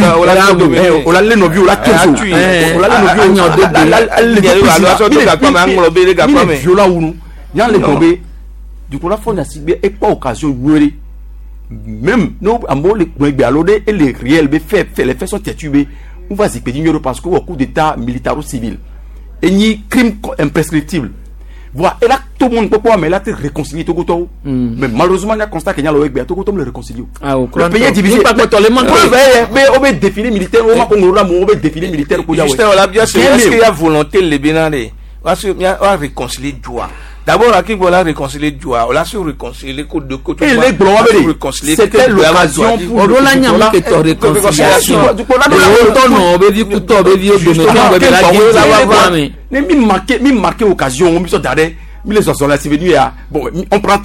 o la le no viol la keso o la le no viol nya de de le alors so to ga pa ma nglo be le ga pa me viola unu nya le bobe du coup la fond na si et pas occasion wéré même no ambo le gbe alode et les réels be fait fait les faits sont têtubés on va y pédir parce que au coup d'état militaro civil et ni crime imprescriptible voilà et là tout le monde peut pas mais là tu réconcilier tout goto mais malheureusement il y a constat qu'il y a le web tout goto le réconcilier ah au le pays est divisé pas que les manques mais on va défiler militaire on va qu'on là on va défiler militaire pour juste là bien sûr est-ce qu'il y a volonté le bénaré parce que il y a réconcilier joie d'abord à qui voilà réconcilier joie on l'a sur réconcilier côte de côte et les blancs c'était l'occasion pour la nyam que to réconciliation du coup là non be vi kuto be vi odo me kan be la gi la wa mais mi marquer mi marquer occasion on mi so dare mi les sont là c'est venu bon on prend tout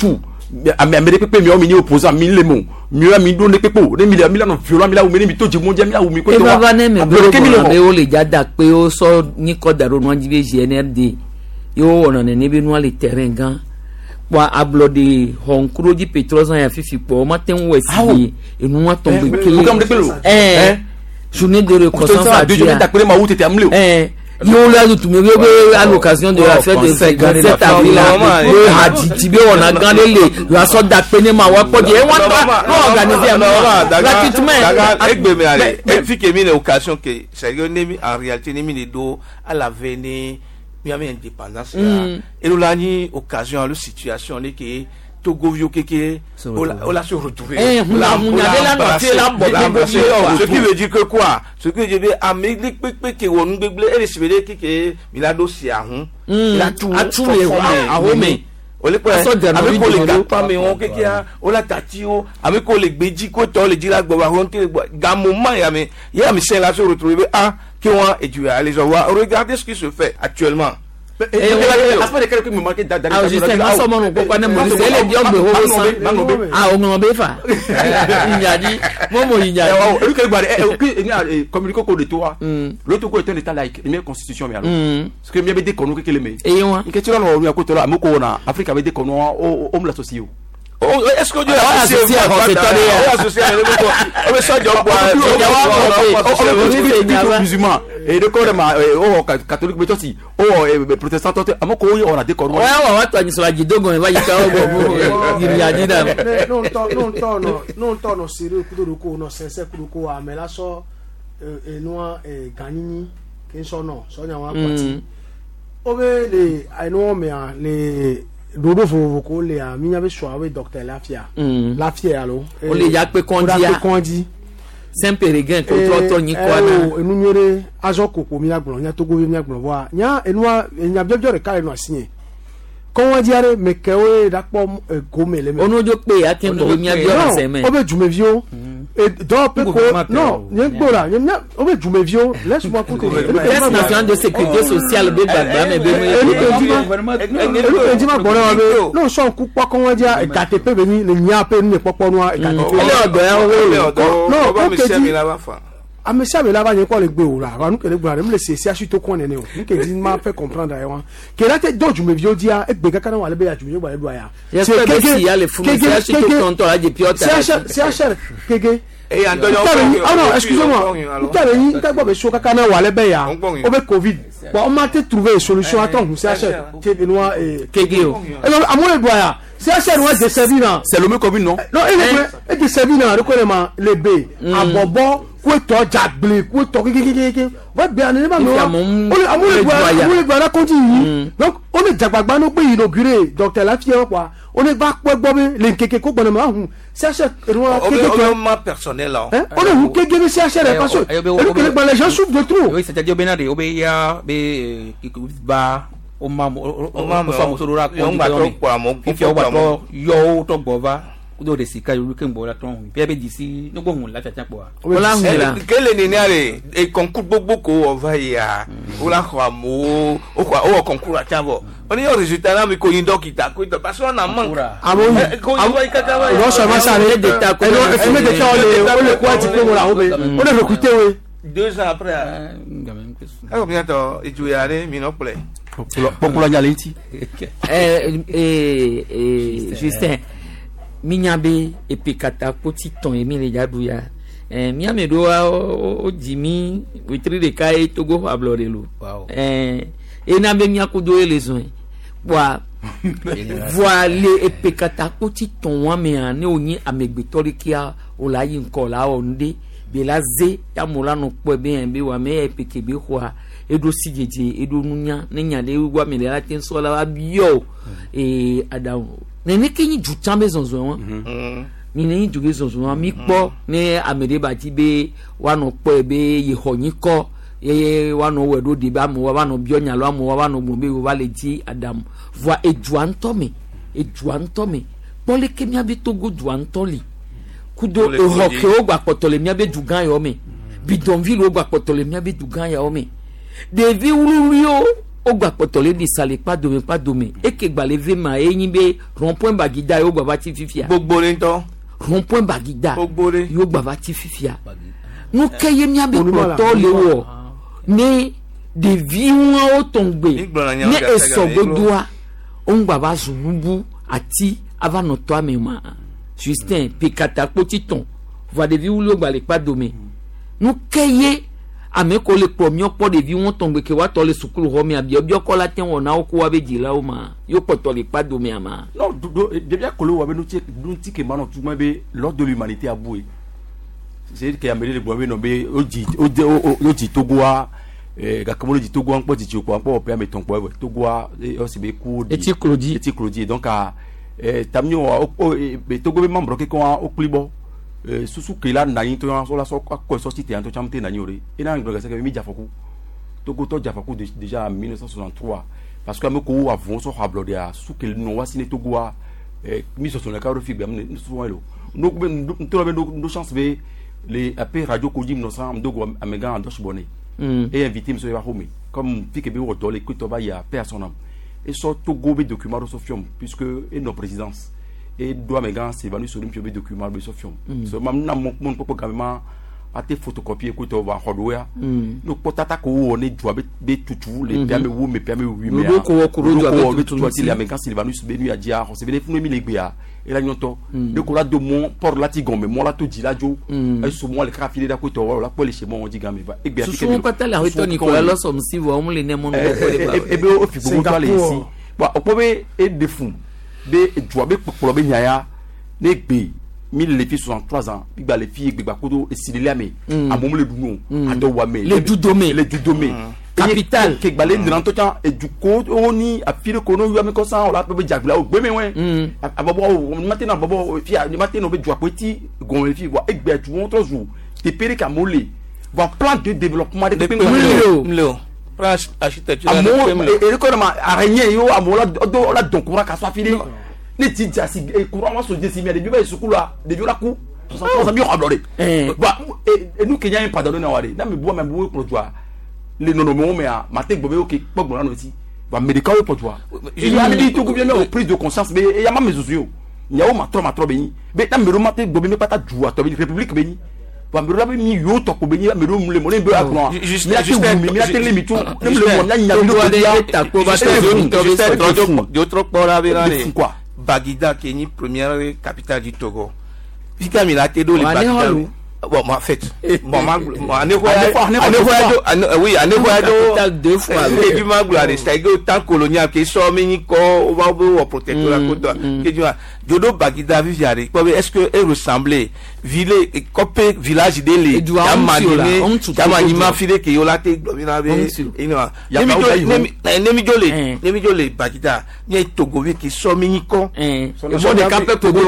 amere pepe mi o mi ni opposant mi le mo mi ra mi do ne pepe o ne mi le mi la no violent mi la o mi ni mi to je mo je mi la o mi ko to wa e baba ne me bro be o le jada pe o so ni ko daro no jibe G N R D yo wona ne ne be no le terrain gan wa ablodi honkroji petrosan ya fifi po ma ten wesi enu wa tombe ke eh journée de reconnaissance à Dieu eh yo la tu me be à l'occasion de la fête de cinquante-sept avril le hadi tibe on a gagné le la sorte d'appeler ma wa po je won no organiser gratuitement egbe me ale e fi ke mi ne occasion que sérieux nemi en réalité nemi ne do à la venir mi a mi indépendance et nous la ni occasion le situation ne que Togo vio keke on l'a se retrouver la la la ce qui veut dire que quoi ce que je veux Amérique pe que wonu gbegble e le sibele keke mi la dossier ahun la tout a tout les a home o le pe avec ko le gapa me won keke o la tati o avec ko le gbeji ko to le dira gbo wa won ke ga moment ya me ya mi se la se retrouver ah que on et tu aller voir regardez ce qui se fait actuellement. Et aspect de quelqu'un me marqué d'aller ah je sais non seulement on peut pas ne c'est les bien be ho ah on me be fa il y a dit momo il y a lui que bare e communiquer ko de toi le to ko est un état laïque une constitution mais alors ce que bien be de kono que le me et yo que tu là on ko to là mo ko na Afrique avait des kono o me l'associer oh est-ce que Dieu a associé à cette année associé à le on ça job bois musulman et de corps ma oh catholique mais aussi oh protestant amoko on a des corps ouais ouais ouais toi ni sola gidogo me va yika ogo il y a dit non non non non non non non sérieux kudo ko no sense kudo ko a me la so e no e ganini kin so no so nya wa parti obe le ai no me a le dodo fo ko le a mi nya be so awe docteur Lafia Lafia allo o le ya pe kondi Saint Pérégrine ko to to ni ko na enu nyere ajo koko mi agbon nya Togo mi agbon wa nya enua nya biojo re ka enu asinye ko won diare me ke o da po gome le me onu jo pe akin do mi abio se me obe jumevio et do pe ko non yen gbora yen obe jumevio laisse-moi continuer le national de sécurité sociale be gbagba me be me elu ejima gbora wa be no so ku po ko won dia e ka te pe be ni le nya pe ni popo no e ka te ele odo ya wo no ba mi se mi la ba fa amesa me la ba yen ko le gbe o la ba nu ke le gbora me le se si asu to ko ne ne o ni ke di ma fait comprendre ya wa ke la te do jumevio dia e gbe kaka na wa le be ya jumevio ba le do ya c'est que si ya le fou si asu to tonto la je piota c'est cher kege et Antonio ah non excusez-moi tu avais dit tu avais chaud kaka na wa le be ya o be covid bon on m'a trouvé solution attends c'est cher que benoît et kege o et non à mon le doya c'est cher ouais de servir là c'est le même covid non non et et de servir là reconnaissement les b à bobo ko to jagble ko to kekekeke wa be ani ba no o le amu le doya amu le doya konti yi donc on le jagbagba no pe inauguré docteur Lafia quoi on est ba po gbo be le keke ko gbona ma hu c'est cher roi keke ma personnel là on est hu keke ni c'est cher parce que les gens souffrent de trop oui c'est-à-dire benade obeya be ba o ma o ma mo so ra ko on ba to kwa mo ko ba to yo to gbova do de sika yo ke ngbo la ton bi be disi no gbohun la chacha po o la ngila kele ni ni are e concours gbogbo ko o va ya o la kwa mo o kwa o concours atavo oni yo résultat na mi ko yin dokita ko to parce on a manque amo ko yo va kaka va yo so ma sa re de ta ko e me de ta o le o le kwa ti ko mo la o be o le recruter we deux ans après ah bientôt et tu y aller mi no play pour la nyalenti eh eh eh Justin minyabe epikata koti ton emi le jaduya eh miame do o jimi witri de kai Togo ablorelu eh ena be miakudo elezo wa voilà epikata koti ton wa me an ne onyi amegbetori kia o la yin ko la onde be la ze ya mola no po be en be wa me epikebe kwa edo sijeje edo nunya ne nyale wa me la tin so la bio e adam nene kenyi jutambe zonzo won ni nene juge zonzo won mi po ni amede ba ti be wa no po e be ye honyi ko ye wa no wedo di ba mo wa no bio nyalo mo wa no gbo be wa le ti adam voi ejuanto me ejuanto me pole ke mi abi Togo juanto li kudo e hoke o gba potole mi abi dugan yo me bidonville o gba potole mi abi dugan yo me devi ulurio o gba potole di sale pas dome pas dome e ke gba leve ma e yin be rond-point Bagida yo gba ba ti fifia gbogbo ni to rond-point Bagida gbogbo re yo gba ba ti fifia nu keye mi abe to le wo ne de vi won o tongbe ne eso godua on gba ba zunubu ati ava no to amema Justin pekata potiton voix de vi ou lo gba le pas dome nu keye ame ko le promio po de vi won tombe ke wa to le sukulu ho mi abi obi okola ten wona oku wa beji la o ma yo poto le pa do mi ama non de bien kolo wa be no ti no ti ke ma no tu ma be l'ordre de l'humanité aboué c'est que amele le bobe no be oji oji oji Togo a eh ga kamolo ji Togo an po ti ti ko an po pe ame ton po e Togo a o si be ku di eti clodi eti clodi donc a eh tamio o be Togo be membre ke ko o klibo eh susu ke la na yin to so la so ko so ti te an to chamte na nyore ina ngro ga se ke mi jafaku Togo to jafaku déjà en mille neuf cent soixante-trois parce que ameko avon so hablo dia su ke no wasine Togo a eh mi so so na ka ro fi be am so welo no to be no chance be les après radio Kodim no sam dogo amega en doche bonnet et invité monsieur Bahome comme pique be wodo le kuto ba ya personne et so Togo be document de sofium puisque et nos présidences et doit amega c'est venu sur le document de sofium so mam na mon popo gamement a te photocopier kuto ba hodwea no potata ko woni doit be tutu les permis wo me permis oui mais no ko ko doit be tutu ti amega Sylvanus be nu adia ho se be funu mi legbea et la nyonto de ko la do mon port latigon mais mon la to di la jo e so mo le ka file da ko to la pole chez mon di game ba e gbe afike so ko ta la reto Nicolas lo so msi wo mo le ne mo no ko le ba e be o fi go to le ici ba o po be e de fun be jo be popolo be nyaya ne gbe mille les filles soixante-trois ans bi ba les filles gbe ba ko do e silile ame amom le dunu ado wa me le dudome le dudome capital ke gbalé ndran to tan e du ko oni afire ko no yo me ko san o la pe jagla o gbe mi wen ababo o matin ababo fi ni matin no be ju apoti gon fi wa egbe tu won to zu te pere ka mole va plan de développement de pe mlo plan architecture e e ko ma aranye yo amola do la don kura ka so afire ni ti jasi e kura wa so jesi mi de bi ba sukula de bi la ku soixante-trois ans mi o ablore ba e nous kenya en pardonner na wade na me bo me bo ko joa les nonomons mais à matin bobé ok pas bon aussi va médical pour toi il y a dit tout bien au prise de conscience mais il y a ma mes yeux il y a au matro matro béni mais ta me matin bobé me pas ta joie ta république béni va me la mi yo to ko béni me le mo le be akron juste juste mais la télé mi tout le monde là il y a eu ta ko ba de autre pour la vérité quoi Bagida qui est première capitale du Togo fika mi la tédo les Bagida bon en fait bon ma ane ko ane ko oui ane ko do deux fois et puis ma gloire c'est que tant colonial que so mi ko o ba bo protecteur ko do que tu jodo Bagida viviare est-ce que elle ressemblait ville copé village de les yamani yamani ma file que yo la te domina be ino nemi jole nemi jole Bagida ni Togo vi que so mi ko e mo de camper Togo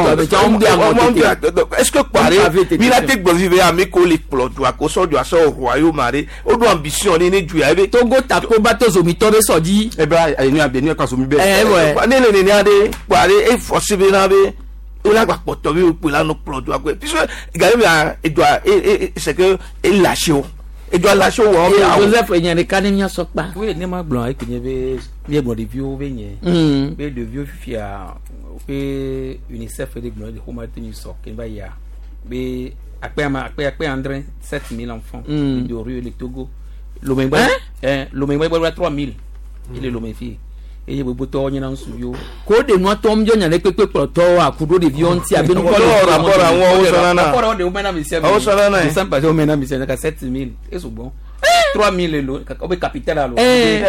est-ce que quoi mi la te vive à mes collègues pour toi ko so do aso royaume mare o do ambition ni ni ju ave Togo tako bato zo mi tobe so di e bra enu abenu ka so mi be eh ouais ne le ni ade pare e force be na be o la gba poto bi o pe la no pro do agbe puisque gare mi e doit e c'est que e lâcher o e doit lâcher o o Joseph Enyane kanimia so pa oui ne ma blanc e kenye be mi bon de vieux be nye be de vieux fia be UNICEF de blanc de humanité ni so ken ba ya be après après après André sept mille enfants mm. de rue le Togo Lomengba hein Lomengba ba trois mille il est Lomefi et il bobo to nyina nsuyo ko de no tom jo nyane pepe proto akudo de vion ti abenu ko rapport awon o so na rapport de o mena mi se o so na e sampa o mena mi se ka sept mille et so bon trois mille lo ka o be capital alo eh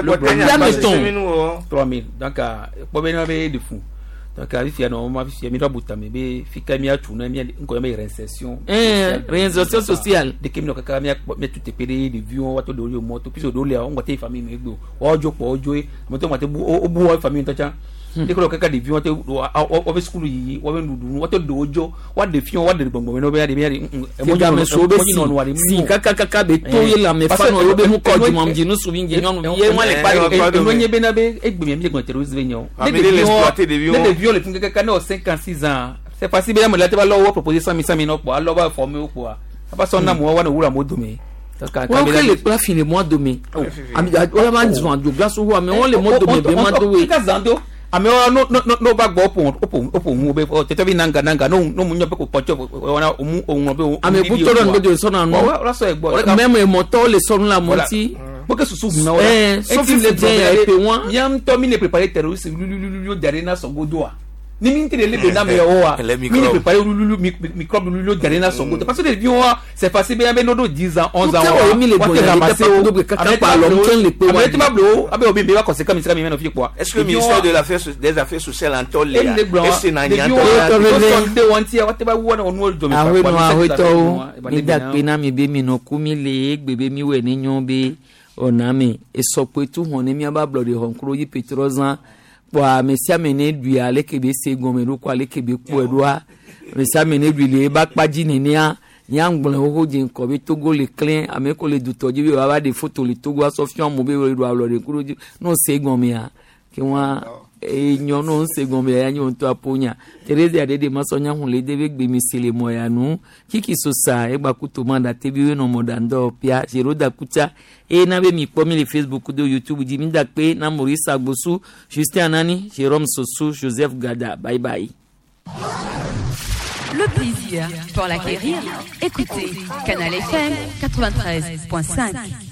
trois mille donc po be na be de fou donc à vifia non ma vifia mi do butame be fika mi atu na mi nko me réinsertion eh réinsertion sociale de kemi no kaka mi me tout te péré de vieux wato do le moto puis do le on gote famille me gbo ojo po ojo e moto mate bu obu famille to cha de ko kaka de vieux wato o be school yi o be ndudu wato do ojo wa de fion wa de gbongbo me no be ya de mi e mo ja me so be si kaka kaka be to ye la me fa no be mu ko ju mam ji no su bi nge nyonu ye mo le pa e mo nye be na be e gbe mi mi gbo terroriste be nyo de vieux le finga kaka no cinquante-six ans c'est facile bien me la te ba lo proposer cent mille cent mille no po alo ba former o po a pa so na mo wa no wura mo do me on fait les plats finis mois de mai ami on va dire on glace ou mais on les mois de mai mois de mai ame no no no no ba gbo opon opon opon be o tete bi nanga nanga no no munyo be ko pocho ona omu ohun be ame buto don be de so na no la so egbo même e moto le so la monti bo ke susu na o eh so fi le bien e pe won yam to mi ne préparer terroriste lulu jare na so godoa ni mi ntele le na me o wa mi ne préparer lulu microbe lulu jare na so godoa parce que les vieux c'est facile bien ben no dix ans onze ans o mi le bon ramasser o pa lo ken le pe wa mais tu m'as blo abe obi be wa conséquent mi sera mi no fi quoi est-ce que le ministère de l'affaires des affaires sociales en tolle est c'est na nyanta de wanti whatever one on world domi pa kwa mi to mi da pe na mi be mi no ku mi le gbebe mi we ni nyon be onami e so pe tu hon ni mi aba blood hon kro yi petrozan wa mesia mene dua ale kebe se gomero kwa ale kebe ku edua mesia mene dua le ba paji ni nia yangbon ho jin ko bi Togo le clean ame ko le dutoji bi baba de photo le Togo asofion mo be we do alo de kuro no se gomia ki won e nyon no se gomia ya nyon to aponya Teresa de de masonya hun le debe gbe mi sele moya nu kiki so sa e gba kuto manda tebi we no modando pia jero da kucha e na be mi po mi le Facebook do YouTube di mi da pe na Maurice Agbosu Justin Anani Jérôme Sossou Joseph Gada bye bye. Le plaisir pour l'acquérir, écoutez Canal F M quatre-vingt-treize point cinq.